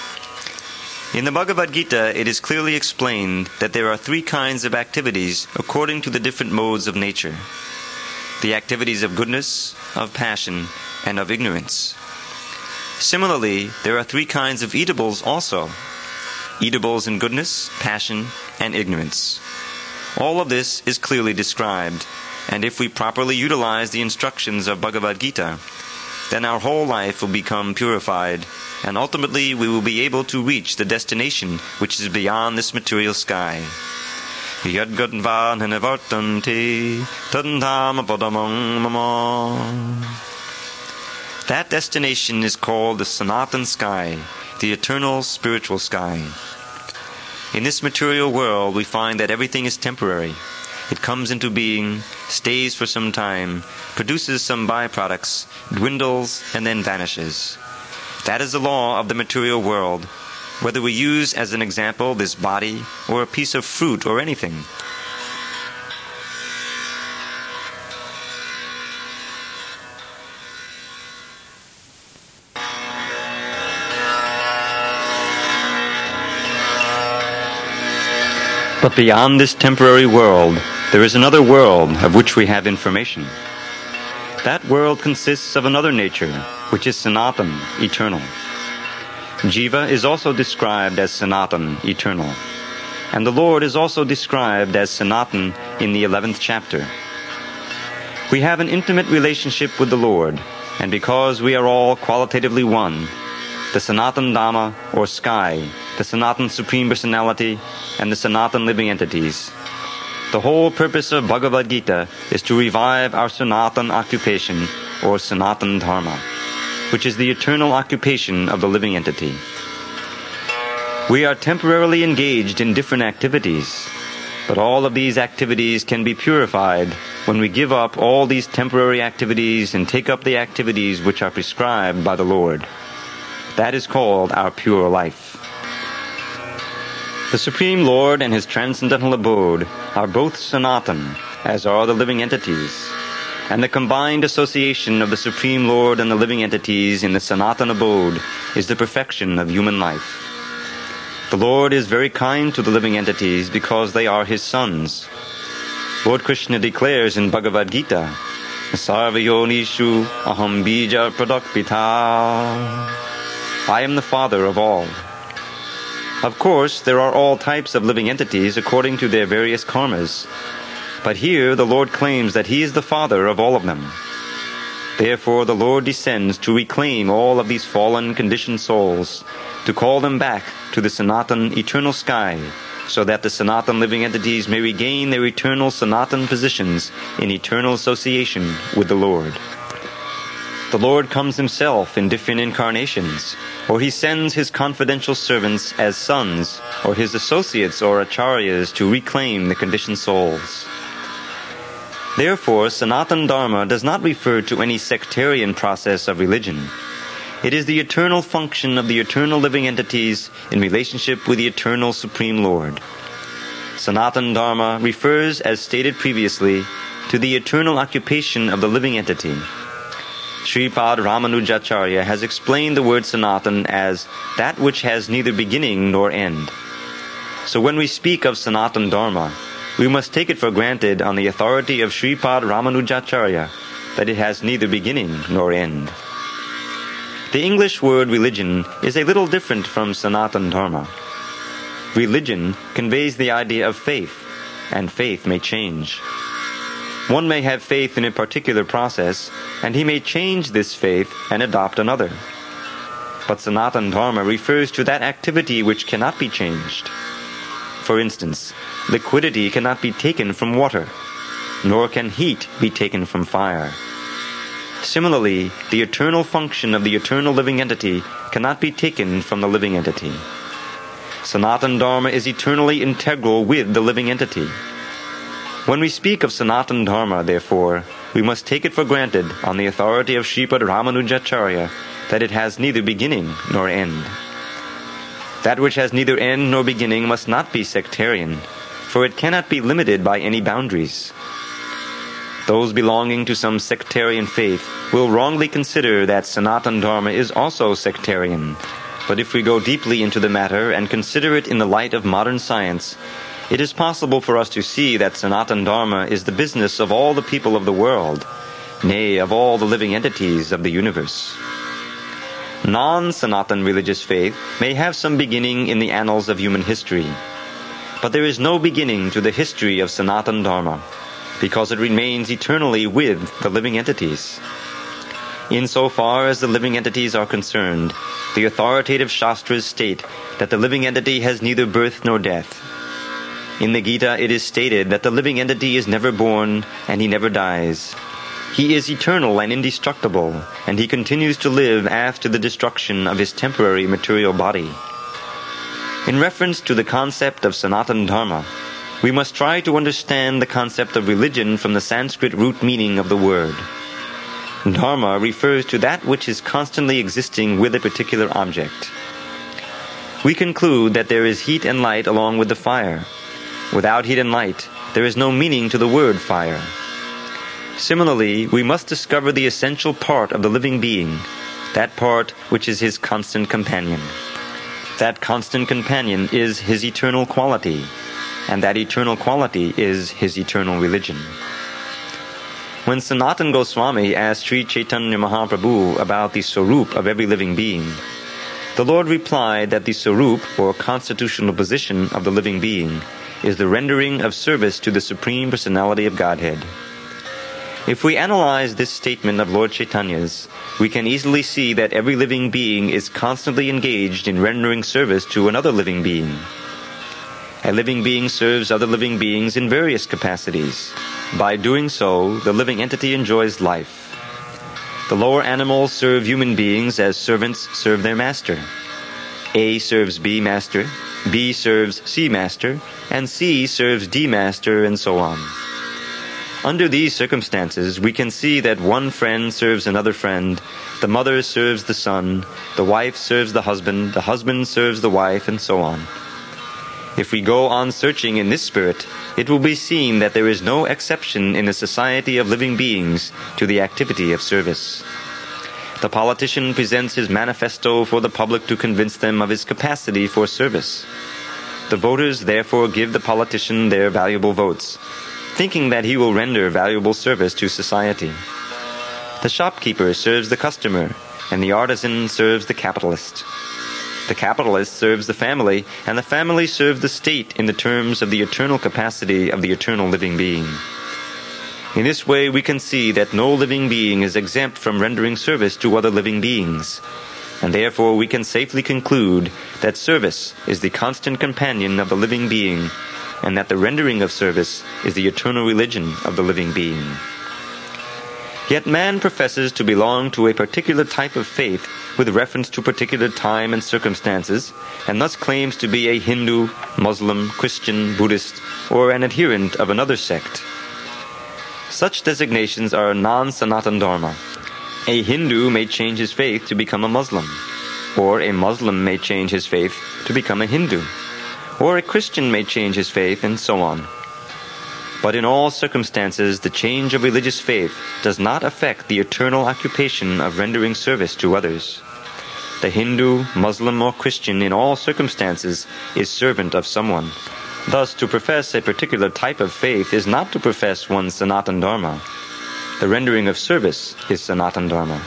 In the Bhagavad Gita, it is clearly explained that there are three kinds of activities according to the different modes of nature. The activities of goodness, of passion, and of ignorance. Similarly, there are three kinds of eatables also. Eatables in goodness, passion, and ignorance. All of this is clearly described, and if we properly utilize the instructions of Bhagavad Gita, then our whole life will become purified, and ultimately we will be able to reach the destination which is beyond this material sky. Yadgadvan hanavartanti tadantama padamang mama. That destination is called the Sanatan sky, the eternal spiritual sky. In this material world we find that everything is temporary, It comes into being, stays for some time, produces some byproducts, dwindles, and then vanishes. That is the law of the material world, whether we use as an example this body or a piece of fruit or anything. But beyond this temporary world, there is another world of which we have information. That world consists of another nature, which is Sanatan, eternal. Jiva is also described as Sanatan, eternal. And the Lord is also described as Sanatan in the eleventh chapter. We have an intimate relationship with the Lord, and because we are all qualitatively one, the Sanatan Dhamma, or sky, the Sanatan Supreme Personality, and the Sanatan living entities. The whole purpose of Bhagavad Gita is to revive our Sanatan occupation, or Sanatan Dharma, which is the eternal occupation of the living entity. We are temporarily engaged in different activities, but all of these activities can be purified when we give up all these temporary activities and take up the activities which are prescribed by the Lord. That is called our pure life. The Supreme Lord and His transcendental abode are both Sanatan, as are the living entities, and the combined association of the Supreme Lord and the living entities in the Sanatan abode is the perfection of human life. The Lord is very kind to the living entities because they are His sons. Lord Krishna declares in Bhagavad Gita, Sarvayonishu aham bija pradakpita. I am the father of all. Of course, there are all types of living entities according to their various karmas. But here the Lord claims that He is the father of all of them. Therefore the Lord descends to reclaim all of these fallen, conditioned souls, to call them back to the Sanatan eternal sky, so that the Sanatan living entities may regain their eternal Sanatan positions in eternal association with the Lord. The Lord comes Himself in different incarnations, or He sends His confidential servants as sons, or His associates or acharyas to reclaim the conditioned souls. Therefore, Sanatan Dharma does not refer to any sectarian process of religion. It is the eternal function of the eternal living entities in relationship with the eternal Supreme Lord. Sanatan Dharma refers, as stated previously, to the eternal occupation of the living entity. Sripad Ramanujacharya has explained the word Sanatan as that which has neither beginning nor end. So when we speak of Sanatan Dharma, we must take it for granted on the authority of Sripad Ramanujacharya that it has neither beginning nor end. The English word religion is a little different from Sanatan Dharma. Religion conveys the idea of faith, and faith may change. One may have faith in a particular process, and he may change this faith and adopt another. But Sanatan Dharma refers to that activity which cannot be changed. For instance, liquidity cannot be taken from water, nor can heat be taken from fire. Similarly, the eternal function of the eternal living entity cannot be taken from the living entity. Sanatan Dharma is eternally integral with the living entity. When we speak of Sanatan Dharma, therefore, we must take it for granted on the authority of Sripad Ramanujacharya that it has neither beginning nor end. That which has neither end nor beginning must not be sectarian, for it cannot be limited by any boundaries. Those belonging to some sectarian faith will wrongly consider that Sanatan Dharma is also sectarian. But if we go deeply into the matter and consider it in the light of modern science, it is possible for us to see that Sanatan Dharma is the business of all the people of the world, nay, of all the living entities of the universe. Non-Sanatan religious faith may have some beginning in the annals of human history, but there is no beginning to the history of Sanatan Dharma, because it remains eternally with the living entities. Insofar as the living entities are concerned, the authoritative Shastras state that the living entity has neither birth nor death. In the Gita, it is stated that the living entity is never born and he never dies. He is eternal and indestructible, and he continues to live after the destruction of his temporary material body. In reference to the concept of Sanatan Dharma, we must try to understand the concept of religion from the Sanskrit root meaning of the word. Dharma refers to that which is constantly existing with a particular object. We conclude that there is heat and light along with the fire. Without heat and light, there is no meaning to the word fire. Similarly, we must discover the essential part of the living being, that part which is his constant companion. That constant companion is his eternal quality, and that eternal quality is his eternal religion. When Sanatana Goswami asked Sri Chaitanya Mahaprabhu about the Swarup of every living being, the Lord replied that the Swarup, or constitutional position of the living being, is the rendering of service to the Supreme Personality of Godhead. If we analyze this statement of Lord Chaitanya's, we can easily see that every living being is constantly engaged in rendering service to another living being. A living being serves other living beings in various capacities. By doing so, the living entity enjoys life. The lower animals serve human beings as servants serve their master. A serves B master, B serves C master, and C serves D master, and so on. Under these circumstances, we can see that one friend serves another friend, the mother serves the son, the wife serves the husband, the husband serves the wife, and so on. If we go on searching in this spirit, it will be seen that there is no exception in the society of living beings to the activity of service. The politician presents his manifesto for the public to convince them of his capacity for service. The voters therefore give the politician their valuable votes, thinking that he will render valuable service to society. The shopkeeper serves the customer, and the artisan serves the capitalist. The capitalist serves the family, and the family serves the state in the terms of the eternal capacity of the eternal living being. In this way, we can see that no living being is exempt from rendering service to other living beings, and therefore we can safely conclude that service is the constant companion of the living being, and that the rendering of service is the eternal religion of the living being. Yet man professes to belong to a particular type of faith with reference to particular time and circumstances, and thus claims to be a Hindu, Muslim, Christian, Buddhist, or an adherent of another sect. Such designations are non-Sanatana Dharma. A Hindu may change his faith to become a Muslim, or a Muslim may change his faith to become a Hindu, or a Christian may change his faith, and so on. But in all circumstances, the change of religious faith does not affect the eternal occupation of rendering service to others. The Hindu, Muslim, or Christian in all circumstances is servant of someone. Thus, to profess a particular type of faith is not to profess one's Sanatana Dharma. The rendering of service is Sanatana Dharma.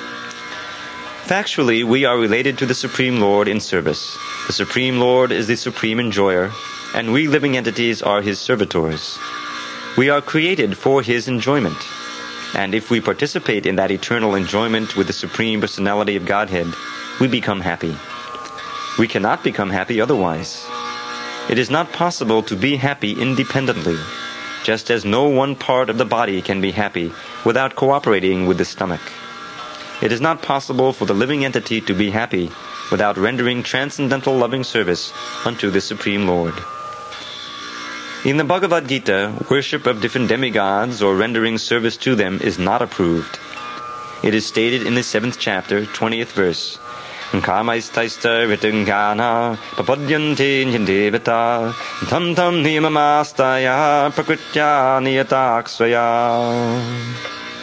Factually, we are related to the Supreme Lord in service. The Supreme Lord is the supreme enjoyer, and we living entities are His servitors. We are created for His enjoyment, and if we participate in that eternal enjoyment with the Supreme Personality of Godhead, we become happy. We cannot become happy otherwise. It is not possible to be happy independently, just as no one part of the body can be happy without cooperating with the stomach. It is not possible for the living entity to be happy without rendering transcendental loving service unto the Supreme Lord. In the Bhagavad Gita, worship of different demigods or rendering service to them is not approved. It is stated in the seventh chapter, twentieth verse, Kamaistaista ritangana papadyante nyandevata tam tam niyamamastaya prakritya niyataksvaya.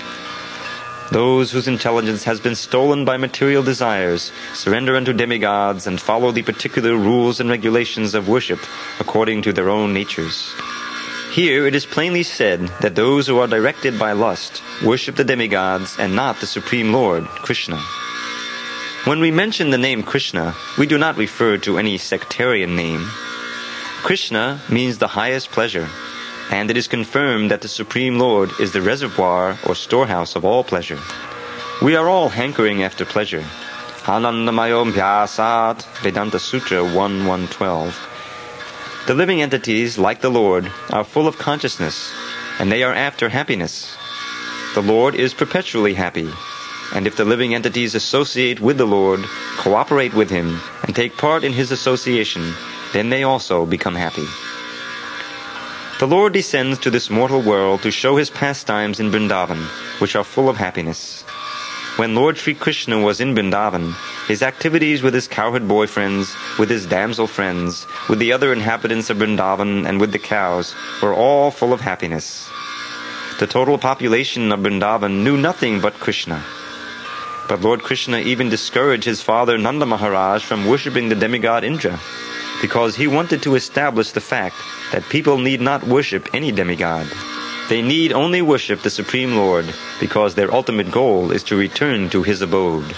Those whose intelligence has been stolen by material desires surrender unto demigods and follow the particular rules and regulations of worship according to their own natures. Here it is plainly said that those who are directed by lust worship the demigods and not the Supreme Lord, Krishna. When we mention the name Krishna, we do not refer to any sectarian name. Krishna means the highest pleasure, and it is confirmed that the Supreme Lord is the reservoir or storehouse of all pleasure. We are all hankering after pleasure. Anandamayom Vyasat, Vedanta Sutra one one twelve. The living entities, like the Lord, are full of consciousness, and they are after happiness. The Lord is perpetually happy, and if the living entities associate with the Lord, cooperate with Him, and take part in His association, then they also become happy. The Lord descends to this mortal world to show his pastimes in Vrindavan, which are full of happiness. When Lord Sri Krishna was in Vrindavan, his activities with his cowherd boyfriends, with his damsel friends, with the other inhabitants of Vrindavan, and with the cows, were all full of happiness. The total population of Vrindavan knew nothing but Krishna. But Lord Krishna even discouraged his father Nanda Maharaj from worshipping the demigod Indra, because he wanted to establish the fact that people need not worship any demigod. They need only worship the Supreme Lord, because their ultimate goal is to return to his abode.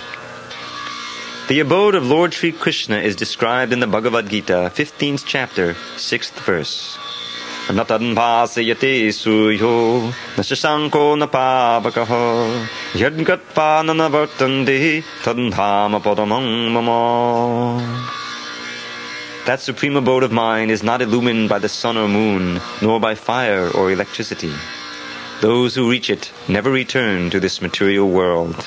The abode of Lord Sri Krishna is described in the Bhagavad Gita, fifteenth chapter, sixth verse. Natan bhasayate suyo nasasanko napavakaha yadgatpa nanavartande tadhama padamang mama. That supreme abode of mine is not illumined by the sun or moon, nor by fire or electricity. Those who reach it never return to this material world.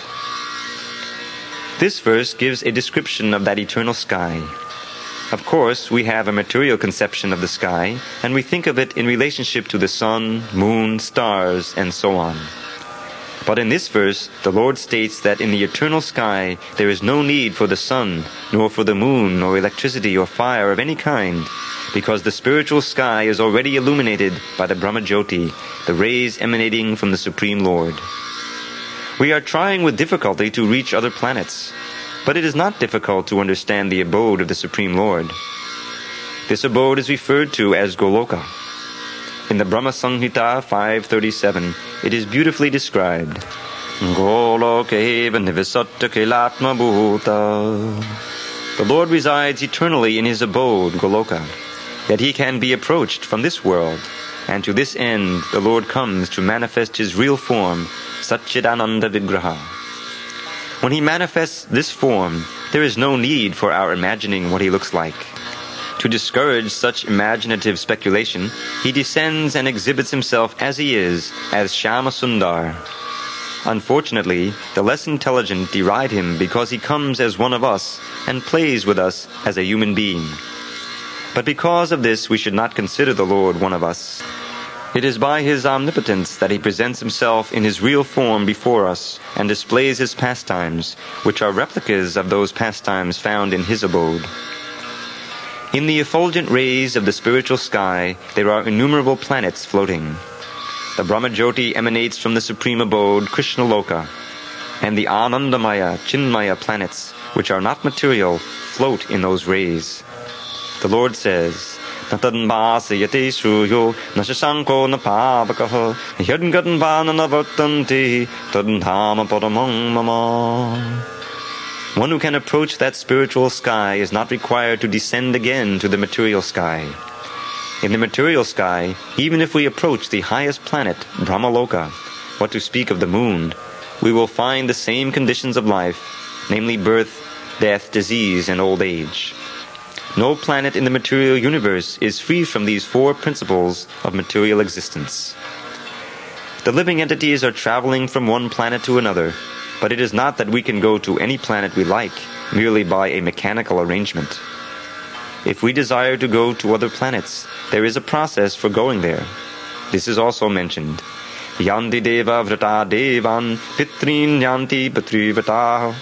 This verse gives a description of that eternal sky. Of course, we have a material conception of the sky, and we think of it in relationship to the sun, moon, stars, and so on. But in this verse, the Lord states that in the eternal sky there is no need for the sun, nor for the moon, nor electricity or fire of any kind, because the spiritual sky is already illuminated by the Brahma Jyoti, the rays emanating from the Supreme Lord. We are trying with difficulty to reach other planets, but it is not difficult to understand the abode of the Supreme Lord. This abode is referred to as Goloka. In the Brahma Samhita five thirty-seven, it is beautifully described. Golokeva nivasatta kilatma bhuta. The Lord resides eternally in his abode, Goloka, yet he can be approached from this world, and to this end the Lord comes to manifest his real form, Satchidananda Vigraha. When he manifests this form, there is no need for our imagining what he looks like. To discourage such imaginative speculation, he descends and exhibits himself as he is, as Shyama Sundar. Unfortunately, the less intelligent deride him because he comes as one of us and plays with us as a human being. But because of this, we should not consider the Lord one of us. It is by his omnipotence that he presents himself in his real form before us and displays his pastimes, which are replicas of those pastimes found in his abode. In the effulgent rays of the spiritual sky, there are innumerable planets floating. The Brahma Jyoti emanates from the supreme abode, Krishna Loka, and the Anandamaya, Chinmaya planets, which are not material, float in those rays. The Lord says, Natan bhasayate sruyo nasasanko napavakaha yadgatan vananavartanti tadhama padamang mama. One who can approach that spiritual sky is not required to descend again to the material sky. In the material sky, even if we approach the highest planet, Brahmaloka, what to speak of the moon, we will find the same conditions of life, namely birth, death, disease, and old age. No planet in the material universe is free from these four principles of material existence. The living entities are traveling from one planet to another, but it is not that we can go to any planet we like merely by a mechanical arrangement. If we desire to go to other planets, there is a process for going there. This is also mentioned. Yanti deva vrata devan pitrin yanti patrivata.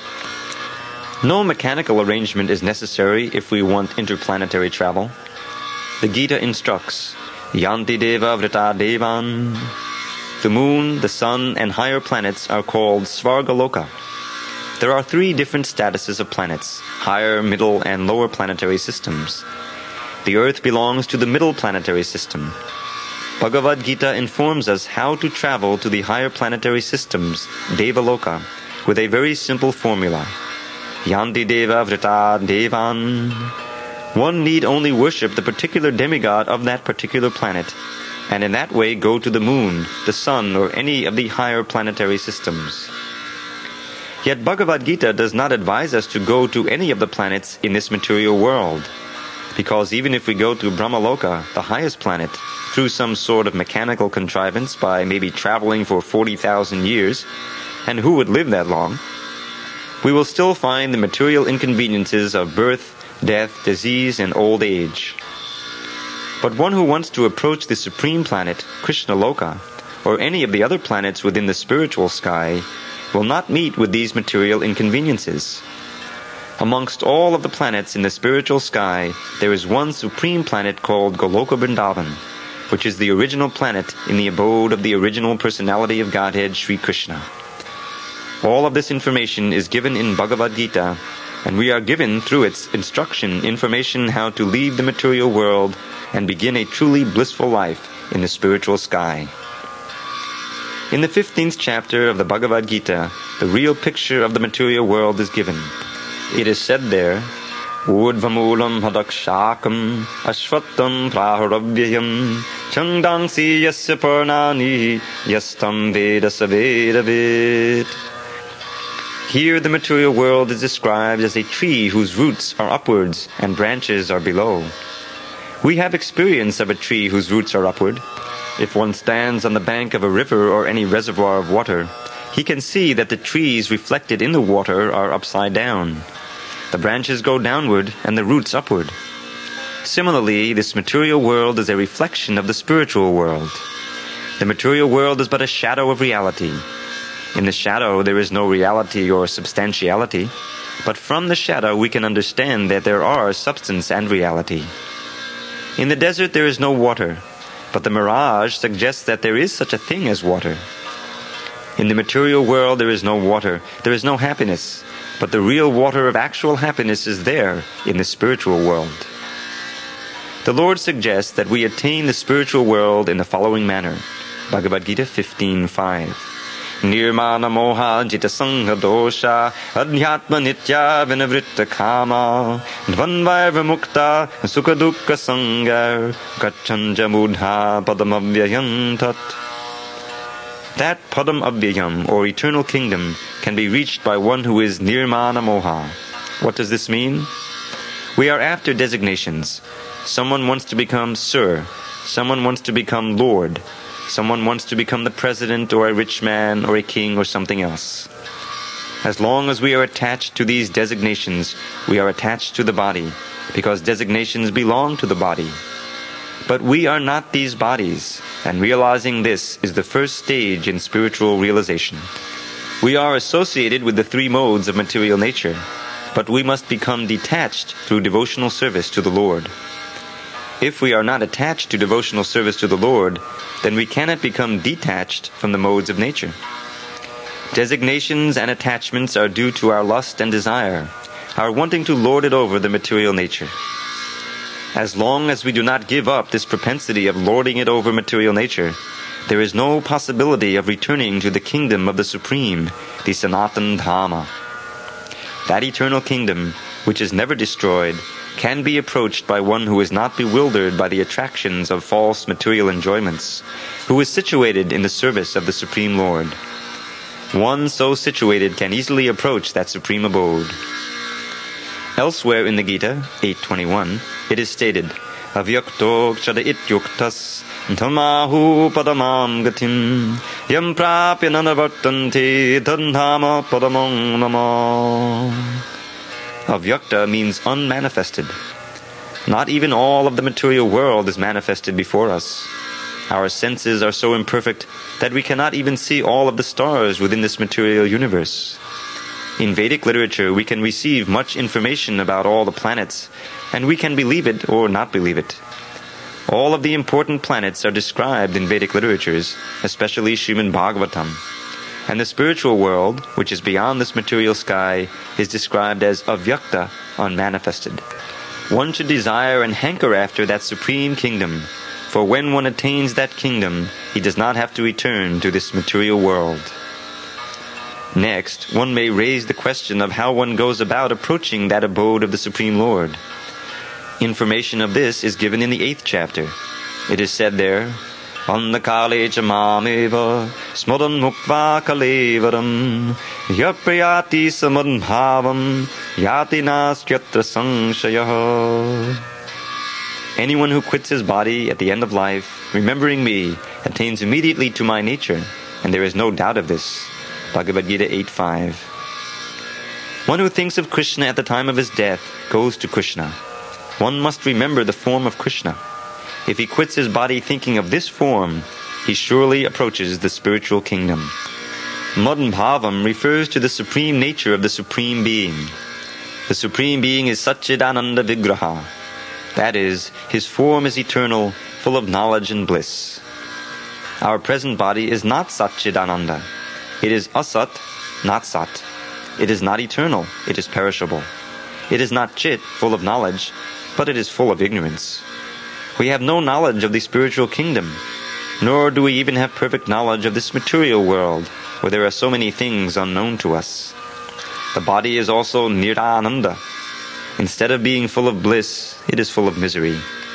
No mechanical arrangement is necessary if we want interplanetary travel. The Gita instructs, Yanti deva vrata devan. The moon, the sun, and higher planets are called Svargaloka. There are three different statuses of planets, higher, middle, and lower planetary systems. The Earth belongs to the middle planetary system. Bhagavad Gita informs us how to travel to the higher planetary systems, Devaloka, with a very simple formula. Yanti deva vrita devan. One need only worship the particular demigod of that particular planet, and in that way go to the moon, the sun, or any of the higher planetary systems. Yet Bhagavad Gita does not advise us to go to any of the planets in this material world, because even if we go to Brahmaloka, the highest planet, through some sort of mechanical contrivance by maybe traveling for forty thousand years, and who would live that long, we will still find the material inconveniences of birth, death, disease, and old age. But one who wants to approach the supreme planet, Krishna Loka, or any of the other planets within the spiritual sky, will not meet with these material inconveniences. Amongst all of the planets in the spiritual sky, there is one supreme planet called Goloka Vrindavan, which is the original planet in the abode of the original personality of Godhead, Sri Krishna. All of this information is given in Bhagavad Gita, and we are given through its instruction information how to leave the material world and begin a truly blissful life in the spiritual sky. In the fifteenth chapter of the Bhagavad Gita, the real picture of the material world is given. It is said there, Udvamulam hadakshakam ashvattam praharavyayam chandangsi yasya parnani yastam veda savedavid. Here the material world is described as a tree whose roots are upwards and branches are below. We have experience of a tree whose roots are upward. If one stands on the bank of a river or any reservoir of water, he can see that the trees reflected in the water are upside down. The branches go downward and the roots upward. Similarly, this material world is a reflection of the spiritual world. The material world is but a shadow of reality. In the shadow there is no reality or substantiality, but from the shadow we can understand that there are substance and reality. In the desert there is no water, but the mirage suggests that there is such a thing as water. In the material world there is no water, there is no happiness, but the real water of actual happiness is there in the spiritual world. The Lord suggests that we attain the spiritual world in the following manner. Bhagavad Gita fifteen five. Nirmana moha jita sangha dosha adhyatma nitya vinavritta kama dvanvaiva mukta sukha dukkha sangar gacchanja mudha padam avyayam tat. That padam avyayam, or eternal kingdom, can be reached by one who is nirmana moha. What does this mean? We are after designations. Someone wants to become Sir. Someone wants to become Lord. Someone wants to become the president or a rich man or a king or something else. As long as we are attached to these designations, we are attached to the body, because designations belong to the body. But we are not these bodies, and realizing this is the first stage in spiritual realization. We are associated with the three modes of material nature, but we must become detached through devotional service to the Lord. If we are not attached to devotional service to the Lord, then we cannot become detached from the modes of nature. Designations and attachments are due to our lust and desire, our wanting to lord it over the material nature. As long as we do not give up this propensity of lording it over material nature, there is no possibility of returning to the kingdom of the Supreme, the Sanatan Dhamma. That eternal kingdom, which is never destroyed, can be approached by one who is not bewildered by the attractions of false material enjoyments, who is situated in the service of the Supreme Lord. One so situated can easily approach that supreme abode. Elsewhere in the Gita, eight twenty-one, it is stated, Avyakto kshada ityuktas dhammahu padamam gatim yam prapya nanavartanti tadhama padamam nama. Avyakta means unmanifested. Not even all of the material world is manifested before us. Our senses are so imperfect that we cannot even see all of the stars within this material universe. In Vedic literature, we can receive much information about all the planets, and we can believe it or not believe it. All of the important planets are described in Vedic literatures, especially Srimad Bhagavatam. And the spiritual world, which is beyond this material sky, is described as avyakta, unmanifested. One should desire and hanker after that supreme kingdom, for when one attains that kingdom, he does not have to return to this material world. Next, one may raise the question of how one goes about approaching that abode of the Supreme Lord. Information of this is given in the eighth chapter. It is said there, Annakale cha mameva smadan mukva kalevaram yapriyati samadbhavam yati nastyatra sangshayaha. Anyone who quits his body at the end of life, remembering me, attains immediately to my nature, and there is no doubt of this. Bhagavad Gita eight five. One who thinks of Krishna at the time of his death goes to Krishna. One must remember the form of Krishna. if he quits his body thinking of this form, he surely approaches the spiritual kingdom. Madhan Bhavam refers to the supreme nature of the Supreme Being. The Supreme Being is Satchidananda Vigraha. That is, his form is eternal, full of knowledge and bliss. Our present body is not Satchidananda. It is Asat, not Sat. It is not eternal, it is perishable. It is not Chit, full of knowledge, but it is full of ignorance. We have no knowledge of the spiritual kingdom, nor do we even have perfect knowledge of this material world, where there are so many things unknown to us. The body is also Nirānanda. Instead of being full of bliss, it is full of misery.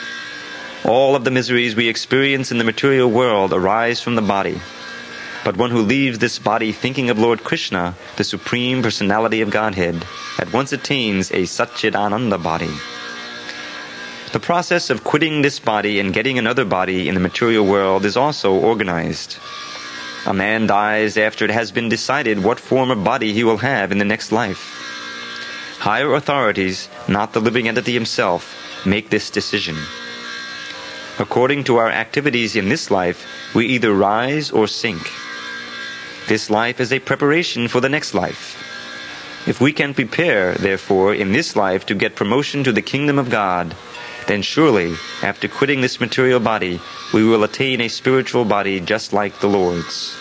All of the miseries we experience in the material world arise from the body. But one who leaves this body thinking of Lord Krishna, the Supreme Personality of Godhead, at once attains a Satchidananda body. The process of quitting this body and getting another body in the material world is also organized. A man dies after it has been decided what form of body he will have in the next life. Higher authorities, not the living entity himself, make this decision. According to our activities in this life, we either rise or sink. This life is a preparation for the next life. If we can prepare, therefore, in this life to get promotion to the kingdom of God, then surely, after quitting this material body, we will attain a spiritual body just like the Lord's.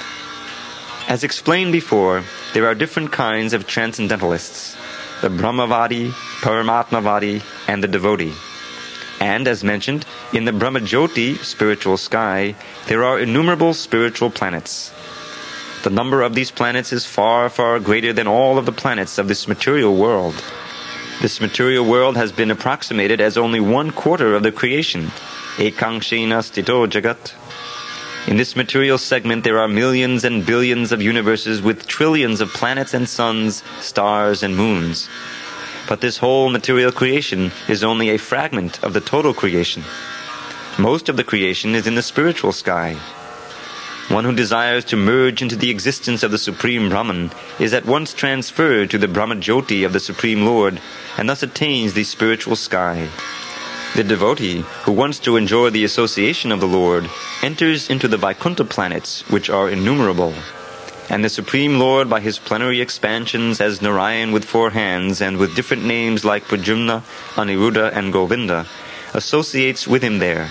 As explained before, there are different kinds of transcendentalists, the Brahmavadi, Paramatmavadi, and the devotee. And as mentioned, in the Brahmajyoti, spiritual sky, there are innumerable spiritual planets. The number of these planets is far, far greater than all of the planets of this material world. This material world has been approximated as only one quarter of the creation, Ekangshena Stito Jagat. In this material segment there are millions and billions of universes with trillions of planets and suns, stars and moons. But this whole material creation is only a fragment of the total creation. Most of the creation is in the spiritual sky. One who desires to merge into the existence of the Supreme Brahman is at once transferred to the Brahmajyoti of the Supreme Lord, and thus attains the spiritual sky. The devotee, who wants to enjoy the association of the Lord, enters into the Vaikuntha planets, which are innumerable. And the Supreme Lord, by his plenary expansions as Narayan with four hands, and with different names like Pradyumna, Aniruddha, and Govinda, associates with him there.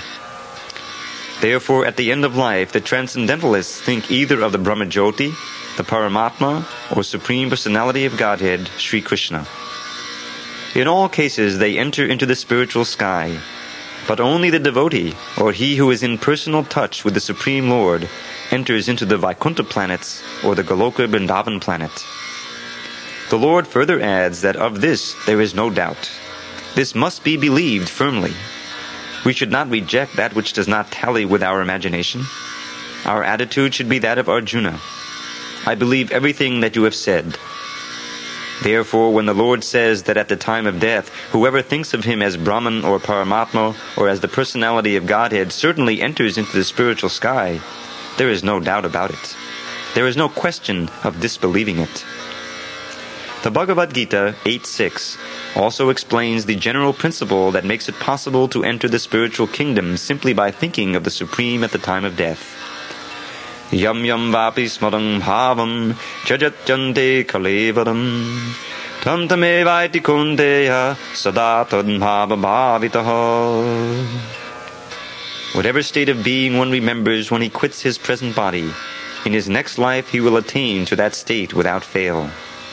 Therefore, at the end of life, the Transcendentalists think either of the Brahmajyoti, the Paramatma, or Supreme Personality of Godhead, Sri Krishna. In all cases, they enter into the spiritual sky, but only the devotee, or he who is in personal touch with the Supreme Lord, enters into the Vaikuntha planets, or the Goloka Vrindavan planet. The Lord further adds that of this there is no doubt. This must be believed firmly. We should not reject that which does not tally with our imagination. Our attitude should be that of Arjuna. I believe everything that you have said. Therefore, when the Lord says that at the time of death, whoever thinks of him as Brahman or Paramatma or as the personality of Godhead certainly enters into the spiritual sky, there is no doubt about it. There is no question of disbelieving it. The Bhagavad Gita eight six also explains the general principle that makes it possible to enter the spiritual kingdom simply by thinking of the Supreme at the time of death. Yam yam vapi smarang bhavam jajatjante kalevaram tam tamevaiti kundeya sadatad bhava bhavitaha. Whatever state of being one remembers when he quits his present body, in his next life he will attain to that state without fail.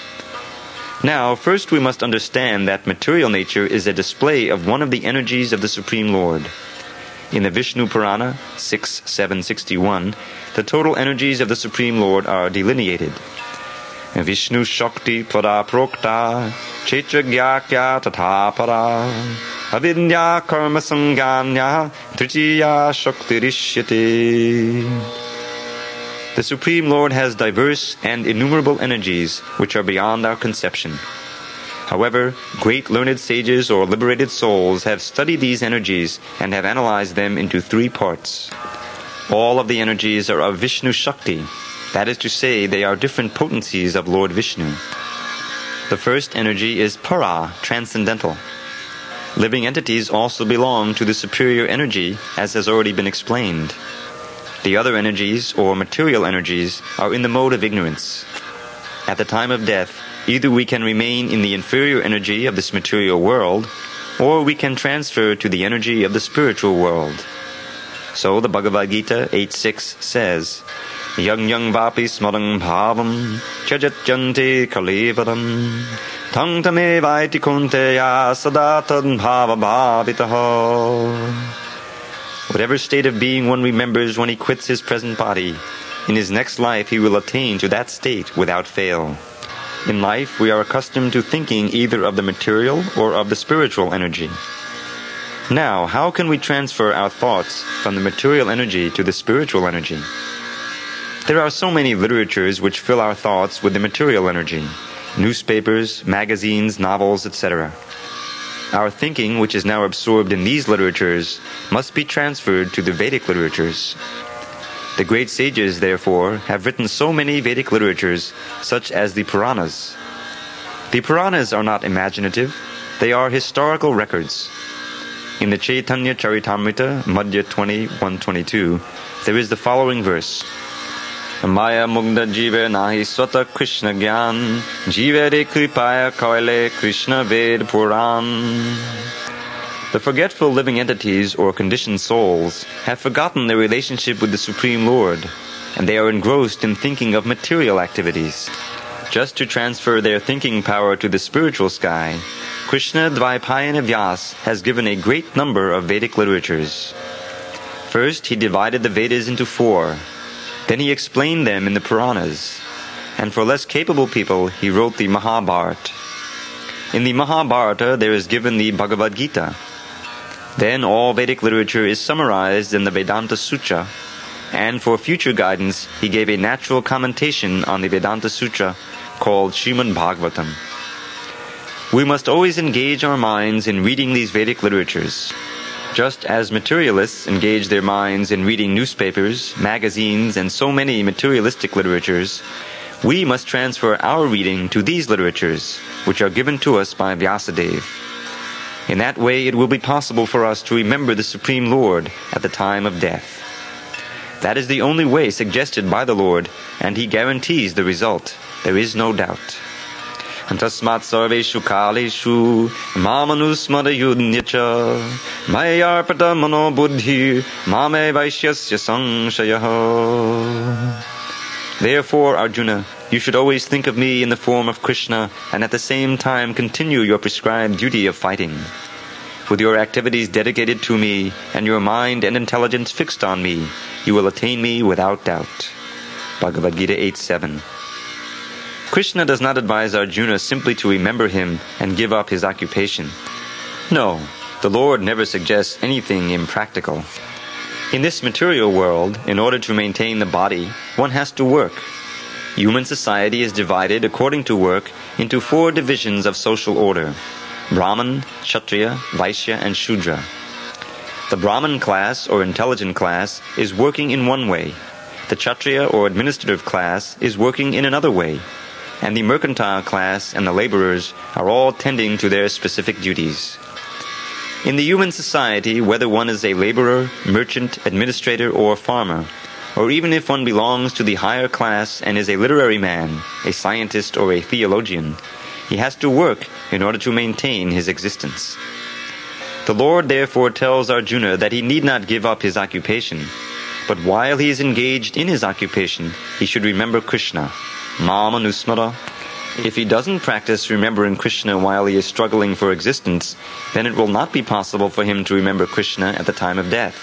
Now, first we must understand that material nature is a display of one of the energies of the Supreme Lord. In the Vishnu Purana six seven sixty-one, the total energies of the Supreme Lord are delineated. Vishnu Shakti Pada Prokta Chetra Gyakya Tatha Para Avidya Karma Sanganya Tritiya Shakti Rishyate. The Supreme Lord has diverse and innumerable energies which are beyond our conception. However, great learned sages or liberated souls have studied these energies and have analyzed them into three parts. All of the energies are of Vishnu Shakti, that is to say, they are different potencies of Lord Vishnu. The first energy is Para, transcendental. Living entities also belong to the superior energy, as has already been explained. The other energies, or material energies, are in the mode of ignorance. At the time of death, either we can remain in the inferior energy of this material world, or we can transfer to the energy of the spiritual world. So the Bhagavad Gita eight six says, Yang yang vapi smarang bhavam chajatyanti kalevadam tang tame vaiti kunteya sadatan bhava bhavitaha. Whatever state of being one remembers when he quits his present body, in his next life he will attain to that state without fail. In life, we are accustomed to thinking either of the material or of the spiritual energy. Now, how can we transfer our thoughts from the material energy to the spiritual energy? There are so many literatures which fill our thoughts with the material energy, newspapers, magazines, novels, et cetera. Our thinking, which is now absorbed in these literatures, must be transferred to the Vedic literatures. The great sages, therefore, have written so many Vedic literatures, such as the Puranas. The Puranas are not imaginative, they are historical records. In the Chaitanya Charitamrita, Madhya twenty, one twenty-two, there is the following verse. Maya mugda jive nahi swata Krishna gyan, jive de kripaya kaile Krishna ved Puran. The forgetful living entities or conditioned souls have forgotten their relationship with the Supreme Lord, and they are engrossed in thinking of material activities. Just to transfer their thinking power to the spiritual sky, Krishna Dvaipayana Vyas has given a great number of Vedic literatures. First, he divided the Vedas into four. Then he explained them in the Puranas. And for less capable people, he wrote the Mahabharata. In the Mahabharata, there is given the Bhagavad Gita. Then all Vedic literature is summarized in the Vedanta Sutra, and for future guidance, he gave a natural commentation on the Vedanta Sutra called Srimad Bhagavatam. We must always engage our minds in reading these Vedic literatures. Just as materialists engage their minds in reading newspapers, magazines, and so many materialistic literatures, we must transfer our reading to these literatures, which are given to us by Vyasadeva. In that way, it will be possible for us to remember the Supreme Lord at the time of death. That is the only way suggested by the Lord, and He guarantees the result. There is no doubt. Tasmat sarveshu kaleshu mamanusmadayudnyacha mayarpata mano buddhi mame vaishyasya sangshayaha. Therefore, Arjuna, you should always think of me in the form of Krishna and at the same time continue your prescribed duty of fighting. With your activities dedicated to me and your mind and intelligence fixed on me, you will attain me without doubt. Bhagavad Gita eight seven. Krishna does not advise Arjuna simply to remember him and give up his occupation. No, the Lord never suggests anything impractical. In this material world, in order to maintain the body, one has to work. Human society is divided according to work into four divisions of social order: Brahman, Kshatriya, Vaishya, and Shudra. The Brahman class or intelligent class is working in one way. The Kshatriya or administrative class is working in another way. And the mercantile class and the laborers are all tending to their specific duties. In the human society, whether one is a laborer, merchant, administrator, or farmer, or even if one belongs to the higher class and is a literary man, a scientist, or a theologian, he has to work in order to maintain his existence. The Lord therefore tells Arjuna that he need not give up his occupation, but while he is engaged in his occupation, he should remember Krishna. Mama Nusmara. If he doesn't practice remembering Krishna while he is struggling for existence, then it will not be possible for him to remember Krishna at the time of death.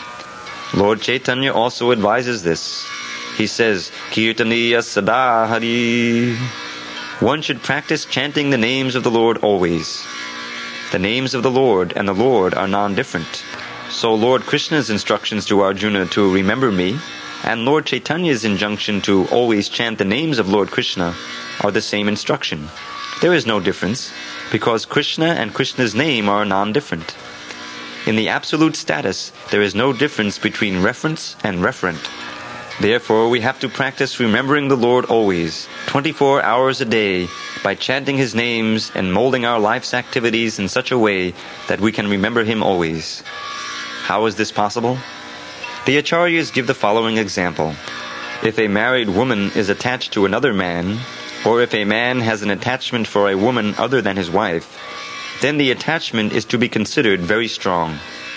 Lord Chaitanya also advises this. He says, Kirtaniya Sada Hari. One should practice chanting the names of the Lord always. The names of the Lord and the Lord are non-different. So Lord Krishna's instructions to Arjuna to remember me and Lord Chaitanya's injunction to always chant the names of Lord Krishna are the same instruction. There is no difference, because Krishna and Krishna's name are non-different. In the absolute status, there is no difference between reference and referent. Therefore, we have to practice remembering the Lord always, twenty-four hours a day, by chanting His names and molding our life's activities in such a way that we can remember Him always. How is this possible? The Acharyas give the following example. If a married woman is attached to another man, or if a man has an attachment for a woman other than his wife, then the attachment is to be considered very strong.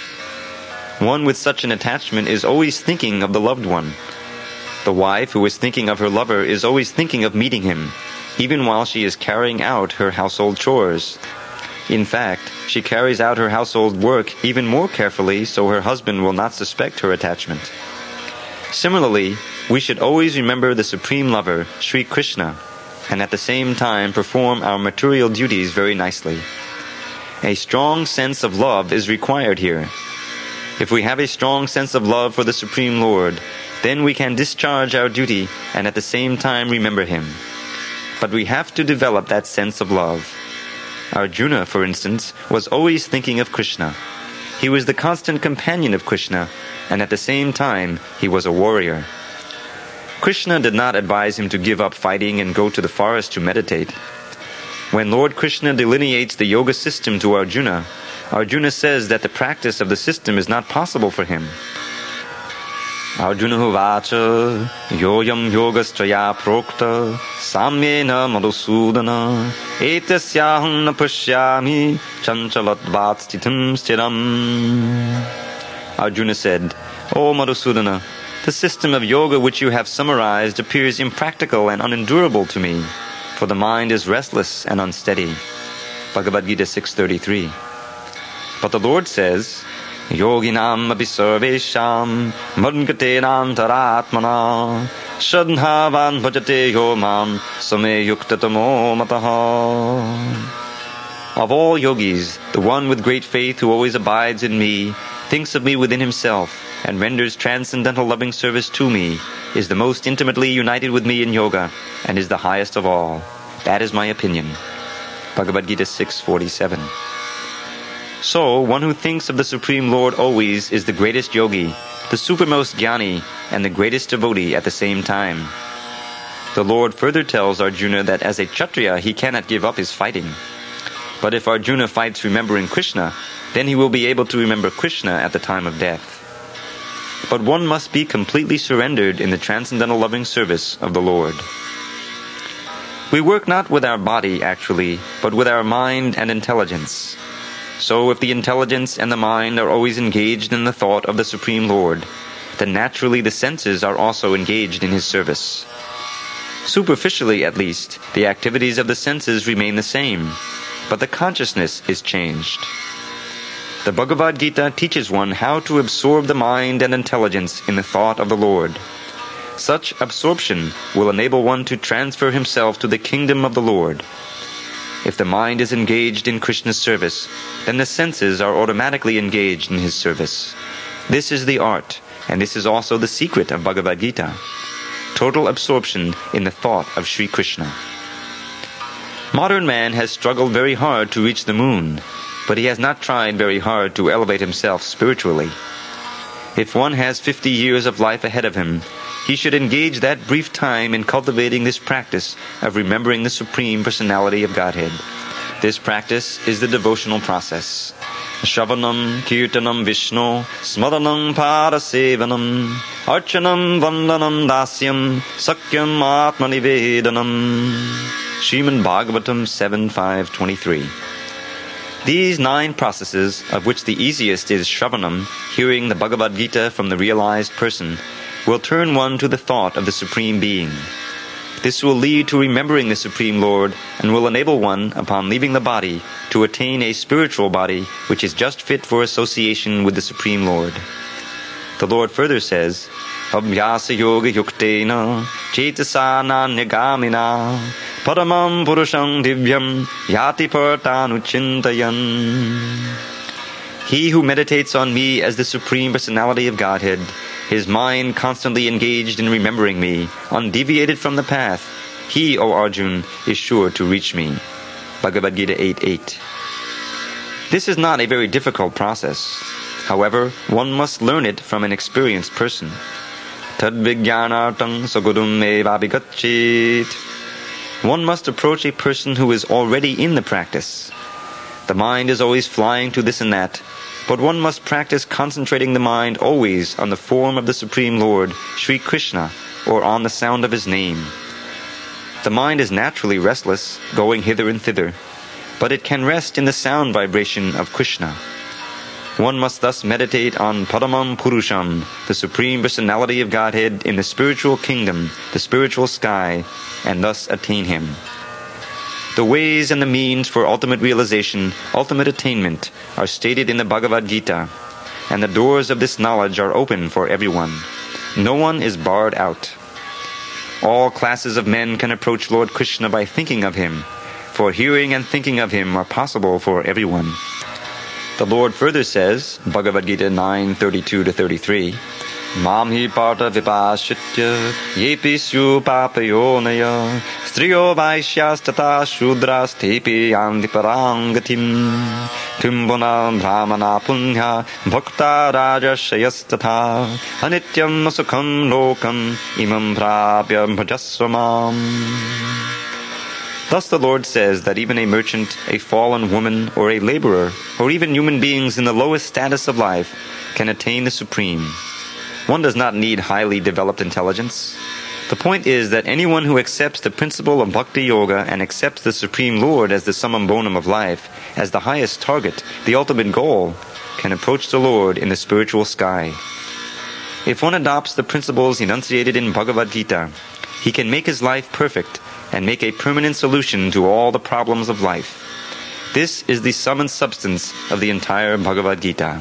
One with such an attachment is always thinking of the loved one. The wife who is thinking of her lover is always thinking of meeting him, even while she is carrying out her household chores. In fact, she carries out her household work even more carefully so her husband will not suspect her attachment. Similarly, we should always remember the Supreme Lover, Sri Krishna, and at the same time perform our material duties very nicely. A strong sense of love is required here. If we have a strong sense of love for the Supreme Lord, then we can discharge our duty and at the same time remember Him. But we have to develop that sense of love. Arjuna, for instance, was always thinking of Krishna. He was the constant companion of Krishna, and at the same time, he was a warrior. Krishna did not advise him to give up fighting and go to the forest to meditate. When Lord Krishna delineates the yoga system to Arjuna, Arjuna says that the practice of the system is not possible for him. Arjuna uvacha yoyam yogastraya prokta samyena madhusudana etasyaham na pashyami chanchalatvat sthitam stiram. Arjuna said, O Madhusudana, the system of yoga which you have summarized appears impractical and unendurable to me, for the mind is restless and unsteady. Bhagavad Gita six thirty-three. But the Lord says, Yoginam abhisarvesham madgatenantaratmana shadhavan bhajate yomam same yuktatamo mataha. Of all yogis, the one with great faith who always abides in me, thinks of me within himself, and renders transcendental loving service to me, is the most intimately united with me in yoga, and is the highest of all. That is my opinion. Bhagavad Gita six forty-seven. So, one who thinks of the Supreme Lord always is the greatest yogi, the supermost jnani, and the greatest devotee at the same time. The Lord further tells Arjuna that as a Kshatriya he cannot give up his fighting. But if Arjuna fights remembering Krishna, then he will be able to remember Krishna at the time of death. But one must be completely surrendered in the transcendental loving service of the Lord. We work not with our body, actually, but with our mind and intelligence. So if the intelligence and the mind are always engaged in the thought of the Supreme Lord, then naturally the senses are also engaged in His service. Superficially, at least, the activities of the senses remain the same, but the consciousness is changed. The Bhagavad Gita teaches one how to absorb the mind and intelligence in the thought of the Lord. Such absorption will enable one to transfer himself to the kingdom of the Lord. If the mind is engaged in Krishna's service, then the senses are automatically engaged in His service. This is the art, and this is also the secret of Bhagavad Gita. Total absorption in the thought of Sri Krishna. Modern man has struggled very hard to reach the moon, but he has not tried very hard to elevate himself spiritually. If one has fifty years of life ahead of him, he should engage that brief time in cultivating this practice of remembering the Supreme Personality of Godhead. This practice is the devotional process. Shravanam, Kirtanam, Vishnu, Smadanam, Parasevanam, Archanam, Vandanam, Dasyam, Sakyam, Atmanivedanam. Srimad Bhagavatam seven five twenty-three. These nine processes, of which the easiest is Shravanam, hearing the Bhagavad Gita from the realized person, will turn one to the thought of the Supreme Being. This will lead to remembering the Supreme Lord and will enable one, upon leaving the body, to attain a spiritual body which is just fit for association with the Supreme Lord. The Lord further says, Abhyasa yoga yuktena cetasa nanyagamina paramam purusham divyam yati partanuchintayan. He who meditates on me as the Supreme Personality of Godhead, his mind constantly engaged in remembering me, undeviated from the path, he, O Arjun, is sure to reach me. Bhagavad Gita eight eight. This is not a very difficult process. However, one must learn it from an experienced person. tadvijnanartam sagurum evabhigacchit. One must approach a person who is already in the practice. The mind is always flying to this and that, but one must practice concentrating the mind always on the form of the Supreme Lord, Sri Krishna, or on the sound of his name. The mind is naturally restless, going hither and thither, but it can rest in the sound vibration of Krishna. One must thus meditate on Paramam Purusham, the Supreme Personality of Godhead in the spiritual kingdom, the spiritual sky, and thus attain him. The ways and the means for ultimate realization, ultimate attainment, are stated in the Bhagavad Gita, and the doors of this knowledge are open for everyone. No one is barred out. All classes of men can approach Lord Krishna by thinking of him, for hearing and thinking of him are possible for everyone. The Lord further says, Bhagavad Gita nine thirty-two to thirty-three, Mam hi parta vipashitya yepi syu papayonaya striyo vaishyas tata shudras tepi yandi parangatim kumbuna brahmana punya bhakta rajashayas tata anityam sukham lokam imam prapya bhajasvamam. Thus the Lord says that even a merchant, a fallen woman, or a laborer, or even human beings in the lowest status of life can attain the Supreme. One does not need highly developed intelligence. The point is that anyone who accepts the principle of Bhakti Yoga and accepts the Supreme Lord as the summum bonum of life, as the highest target, the ultimate goal, can approach the Lord in the spiritual sky. If one adopts the principles enunciated in Bhagavad Gita, he can make his life perfect and make a permanent solution to all the problems of life. This is the sum and substance of the entire Bhagavad Gita.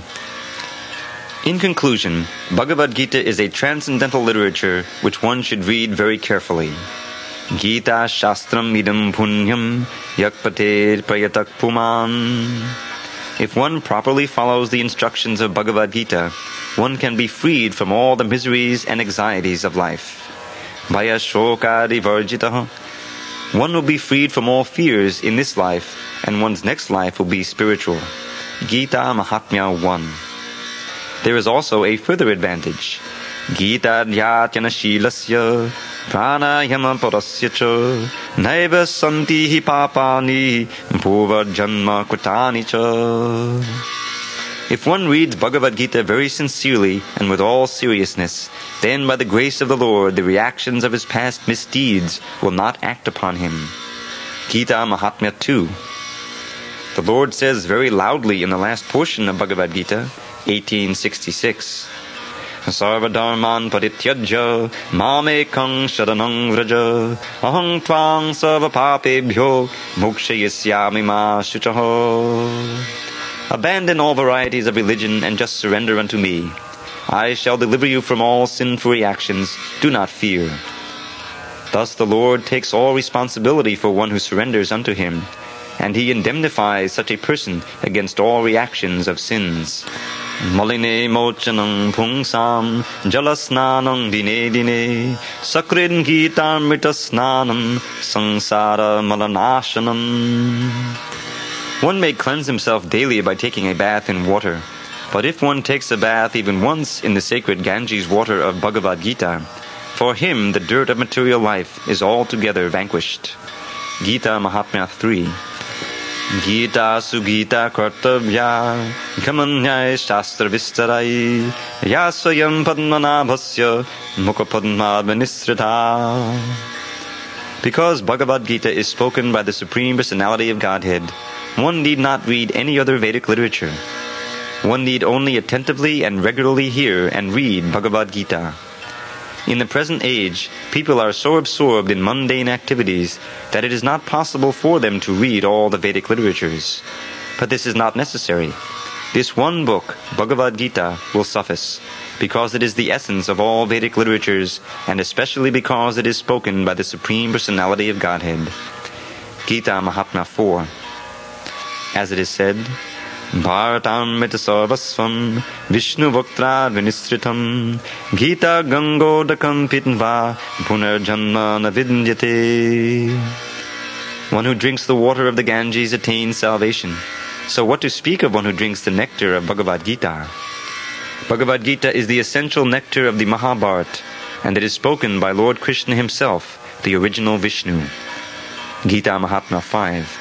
In conclusion, Bhagavad Gita is a transcendental literature which one should read very carefully. Gita Shastram idam punyam yakpater prayatak puman. If one properly follows the instructions of Bhagavad Gita, one can be freed from all the miseries and anxieties of life. Bhaya shokadi varjitaha. One will be freed from all fears in this life, and one's next life will be spiritual. Gita Mahatmya one. There is also a further advantage. Gita dhyātyana shīlasya pranayama parasya ca naiva santi hi papani bhuva janma kritani ca. If one reads Bhagavad Gita very sincerely and with all seriousness, then by the grace of the Lord the reactions of his past misdeeds will not act upon him. Gita Mahatmya two. The Lord says very loudly in the last portion of Bhagavad Gita, eighteen sixty-six, Sarva dharman parityajya mamekang sharanang vraja aham tvang sarva papebhyo mokshayisyami ma shuchaho. Abandon all varieties of religion and just surrender unto me. I shall deliver you from all sinful reactions. Do not fear. Thus the Lord takes all responsibility for one who surrenders unto him, and he indemnifies such a person against all reactions of sins. Maline mochanam pungsam jalasnanam dine dine sakrin gitamritasnanam sangsara malanashanam. One may cleanse himself daily by taking a bath in water, but if one takes a bath even once in the sacred Ganges water of Bhagavad Gita, for him the dirt of material life is altogether vanquished. Gita Mahatmya three. Gita Sugita Kartavya Gamanyai Shastra Vistarai Yasvayam Padmanabhasya Mukhapadmadvanisrita. Because Bhagavad Gita is spoken by the Supreme Personality of Godhead, one need not read any other Vedic literature. One need only attentively and regularly hear and read Bhagavad Gita. In the present age, people are so absorbed in mundane activities that it is not possible for them to read all the Vedic literatures. But this is not necessary. This one book, Bhagavad Gita, will suffice, because it is the essence of all Vedic literatures, and especially because it is spoken by the Supreme Personality of Godhead. Gita Mahatmya four. As it is said, Bharatam mita sarvasvam Vishnu Bhaktra Vinistritam Gita Gangodakam Pitva Punarjanma Navidyate. One who drinks the water of the Ganges attains salvation. So what to speak of one who drinks the nectar of Bhagavad Gita? Bhagavad Gita is the essential nectar of the Mahabharata. and it is spoken by Lord Krishna himself, the original Vishnu. Gita Mahatmya five.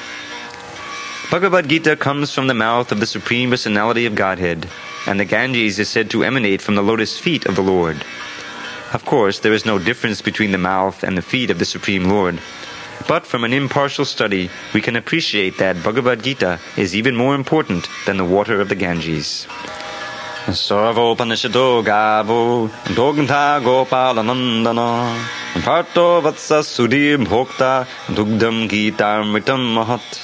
Bhagavad Gita comes from the mouth of the Supreme Personality of Godhead, and the Ganges is said to emanate from the lotus feet of the Lord. Of course, there is no difference between the mouth and the feet of the Supreme Lord, but from an impartial study, we can appreciate that Bhagavad Gita is even more important than the water of the Ganges. Sarvo Panishado Gavo Dogntha Gopalanandana Parto Vatsa Sudhir Bhokta Dugdam Gita Mritam Mahat.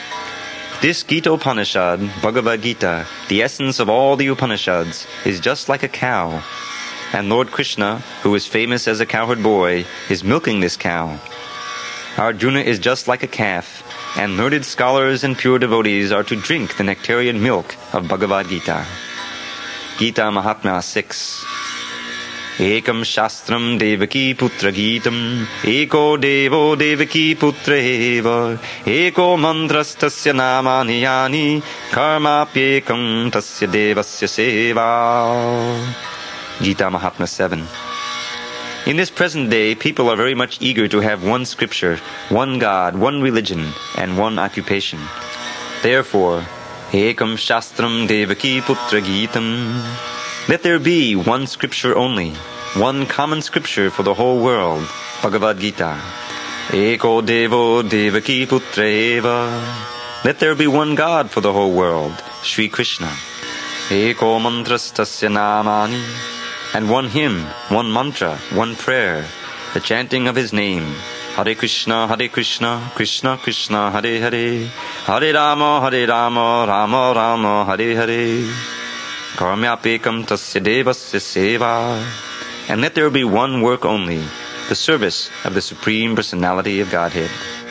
This Gita Upanishad, Bhagavad Gita, the essence of all the Upanishads, is just like a cow. And Lord Krishna, who is famous as a cowherd boy, is milking this cow. Arjuna is just like a calf, and learned scholars and pure devotees are to drink the nectarian milk of Bhagavad Gita. Gita Mahatmya six. Ekam Shastram Devaki Putra Gitam Eko Devo Devaki Putra Eva Eko Mantras Tasya Namani Yani Karmapyekam Tasya Devasya Seva. Gita Mahatmya seven. In this present day, people are very much eager to have one scripture, one God, one religion, and one occupation. Therefore, Ekam Shastram Devaki Putra Gitam. Let there be one scripture only, one common scripture for the whole world, Bhagavad Gita. Eko Devo Devaki Putra Eva. Let there be one God for the whole world, Sri Krishna. Eko Mantras Tasya Namani. And one hymn, one mantra, one prayer, the chanting of his name. Hare Krishna, Hare Krishna, Krishna Krishna, Hare Hare, Hare Rama, Hare Rama, Rama Rama, Hare Hare. Karmyapekam tasya devasya seva. And let there be one work only, the service of the Supreme Personality of Godhead.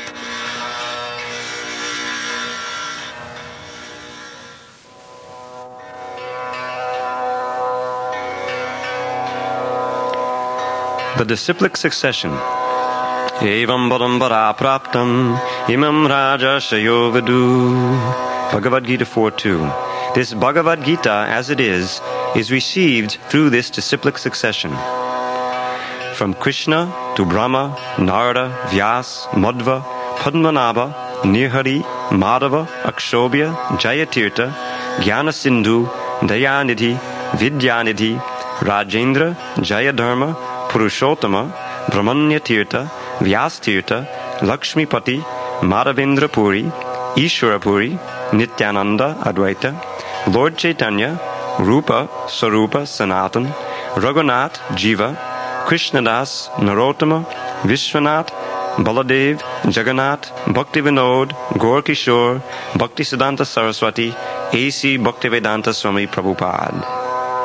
The disciplic succession. Evam Padambara Praptam Imam Raja Shayovidu. Bhagavad Gita four two. This Bhagavad Gita, as it is, is received through this disciplic succession. From Krishna to Brahma, Narada, Vyas, Madhva, Padmanabha, Nirhari, Madhava, Akshobhya, Jayatirtha, Jnana-sindhu, Dayanidhi, Vidyanidhi, Rajendra, Jayadharma, Purushottama, Brahmanya-tirtha, Vyas-tirtha, Lakshmipati, Madhavendra Puri, Ishwara Puri, Nityananda Advaita, Lord Chaitanya, Rupa, Sarupa, Sanatan, Raghunath, Jiva, Krishnadas, Narottama, Vishwanath, Baladev, Jagannath, Bhakti-Vinod, Gaur-Kishore, Bhaktisiddhanta Saraswati, A C Bhaktivedanta Swami Prabhupada.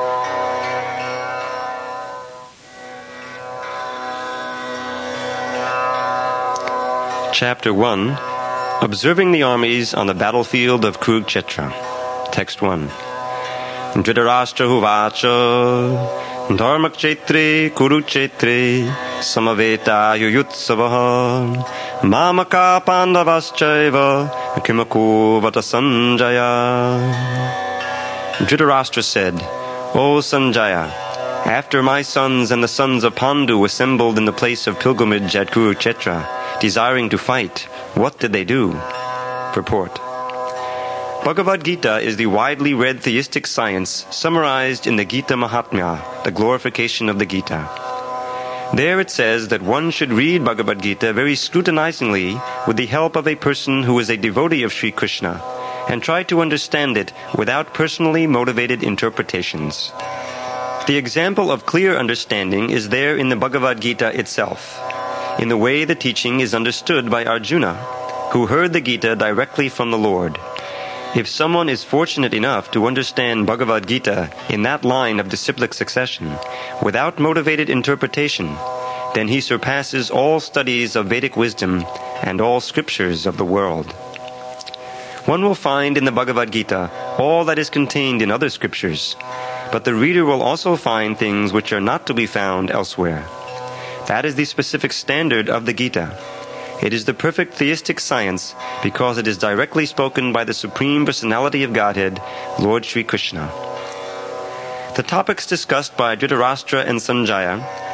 Chapter one. Observing the armies on the battlefield of Kurukshetra. Text one. Dhritarashtra Huvacha Dharmakchetre Kurukshetre Samaveta Yuyutsavaha Mamaka Pandavaschaiva Kimaku Vata Sanjaya. Dhritarashtra said, O Sanjaya, after my sons and the sons of Pandu assembled in the place of pilgrimage at Kurukshetra, desiring to fight, what did they do? Purport. Bhagavad Gita is the widely read theistic science summarized in the Gita Mahatmya, the glorification of the Gita. There it says that one should read Bhagavad Gita very scrutinizingly with the help of a person who is a devotee of Sri Krishna and try to understand it without personally motivated interpretations. The example of clear understanding is there in the Bhagavad Gita itself, in the way the teaching is understood by Arjuna, who heard the Gita directly from the Lord. If someone is fortunate enough to understand Bhagavad Gita in that line of disciplic succession, without motivated interpretation, then he surpasses all studies of Vedic wisdom and all scriptures of the world. One will find in the Bhagavad Gita all that is contained in other scriptures, but the reader will also find things which are not to be found elsewhere. That is the specific standard of the Gita. It is the perfect theistic science because it is directly spoken by the Supreme Personality of Godhead, Lord Sri Krishna. The topics discussed by Dhritarashtra and Sanjaya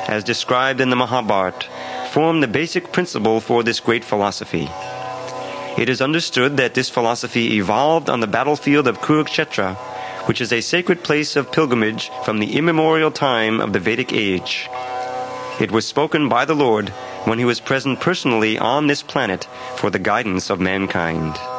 as described in the Mahabharata, form the basic principle for this great philosophy. It is understood that this philosophy evolved on the battlefield of Kurukshetra, which is a sacred place of pilgrimage from the immemorial time of the Vedic age. It was spoken by the Lord when he was present personally on this planet for the guidance of mankind.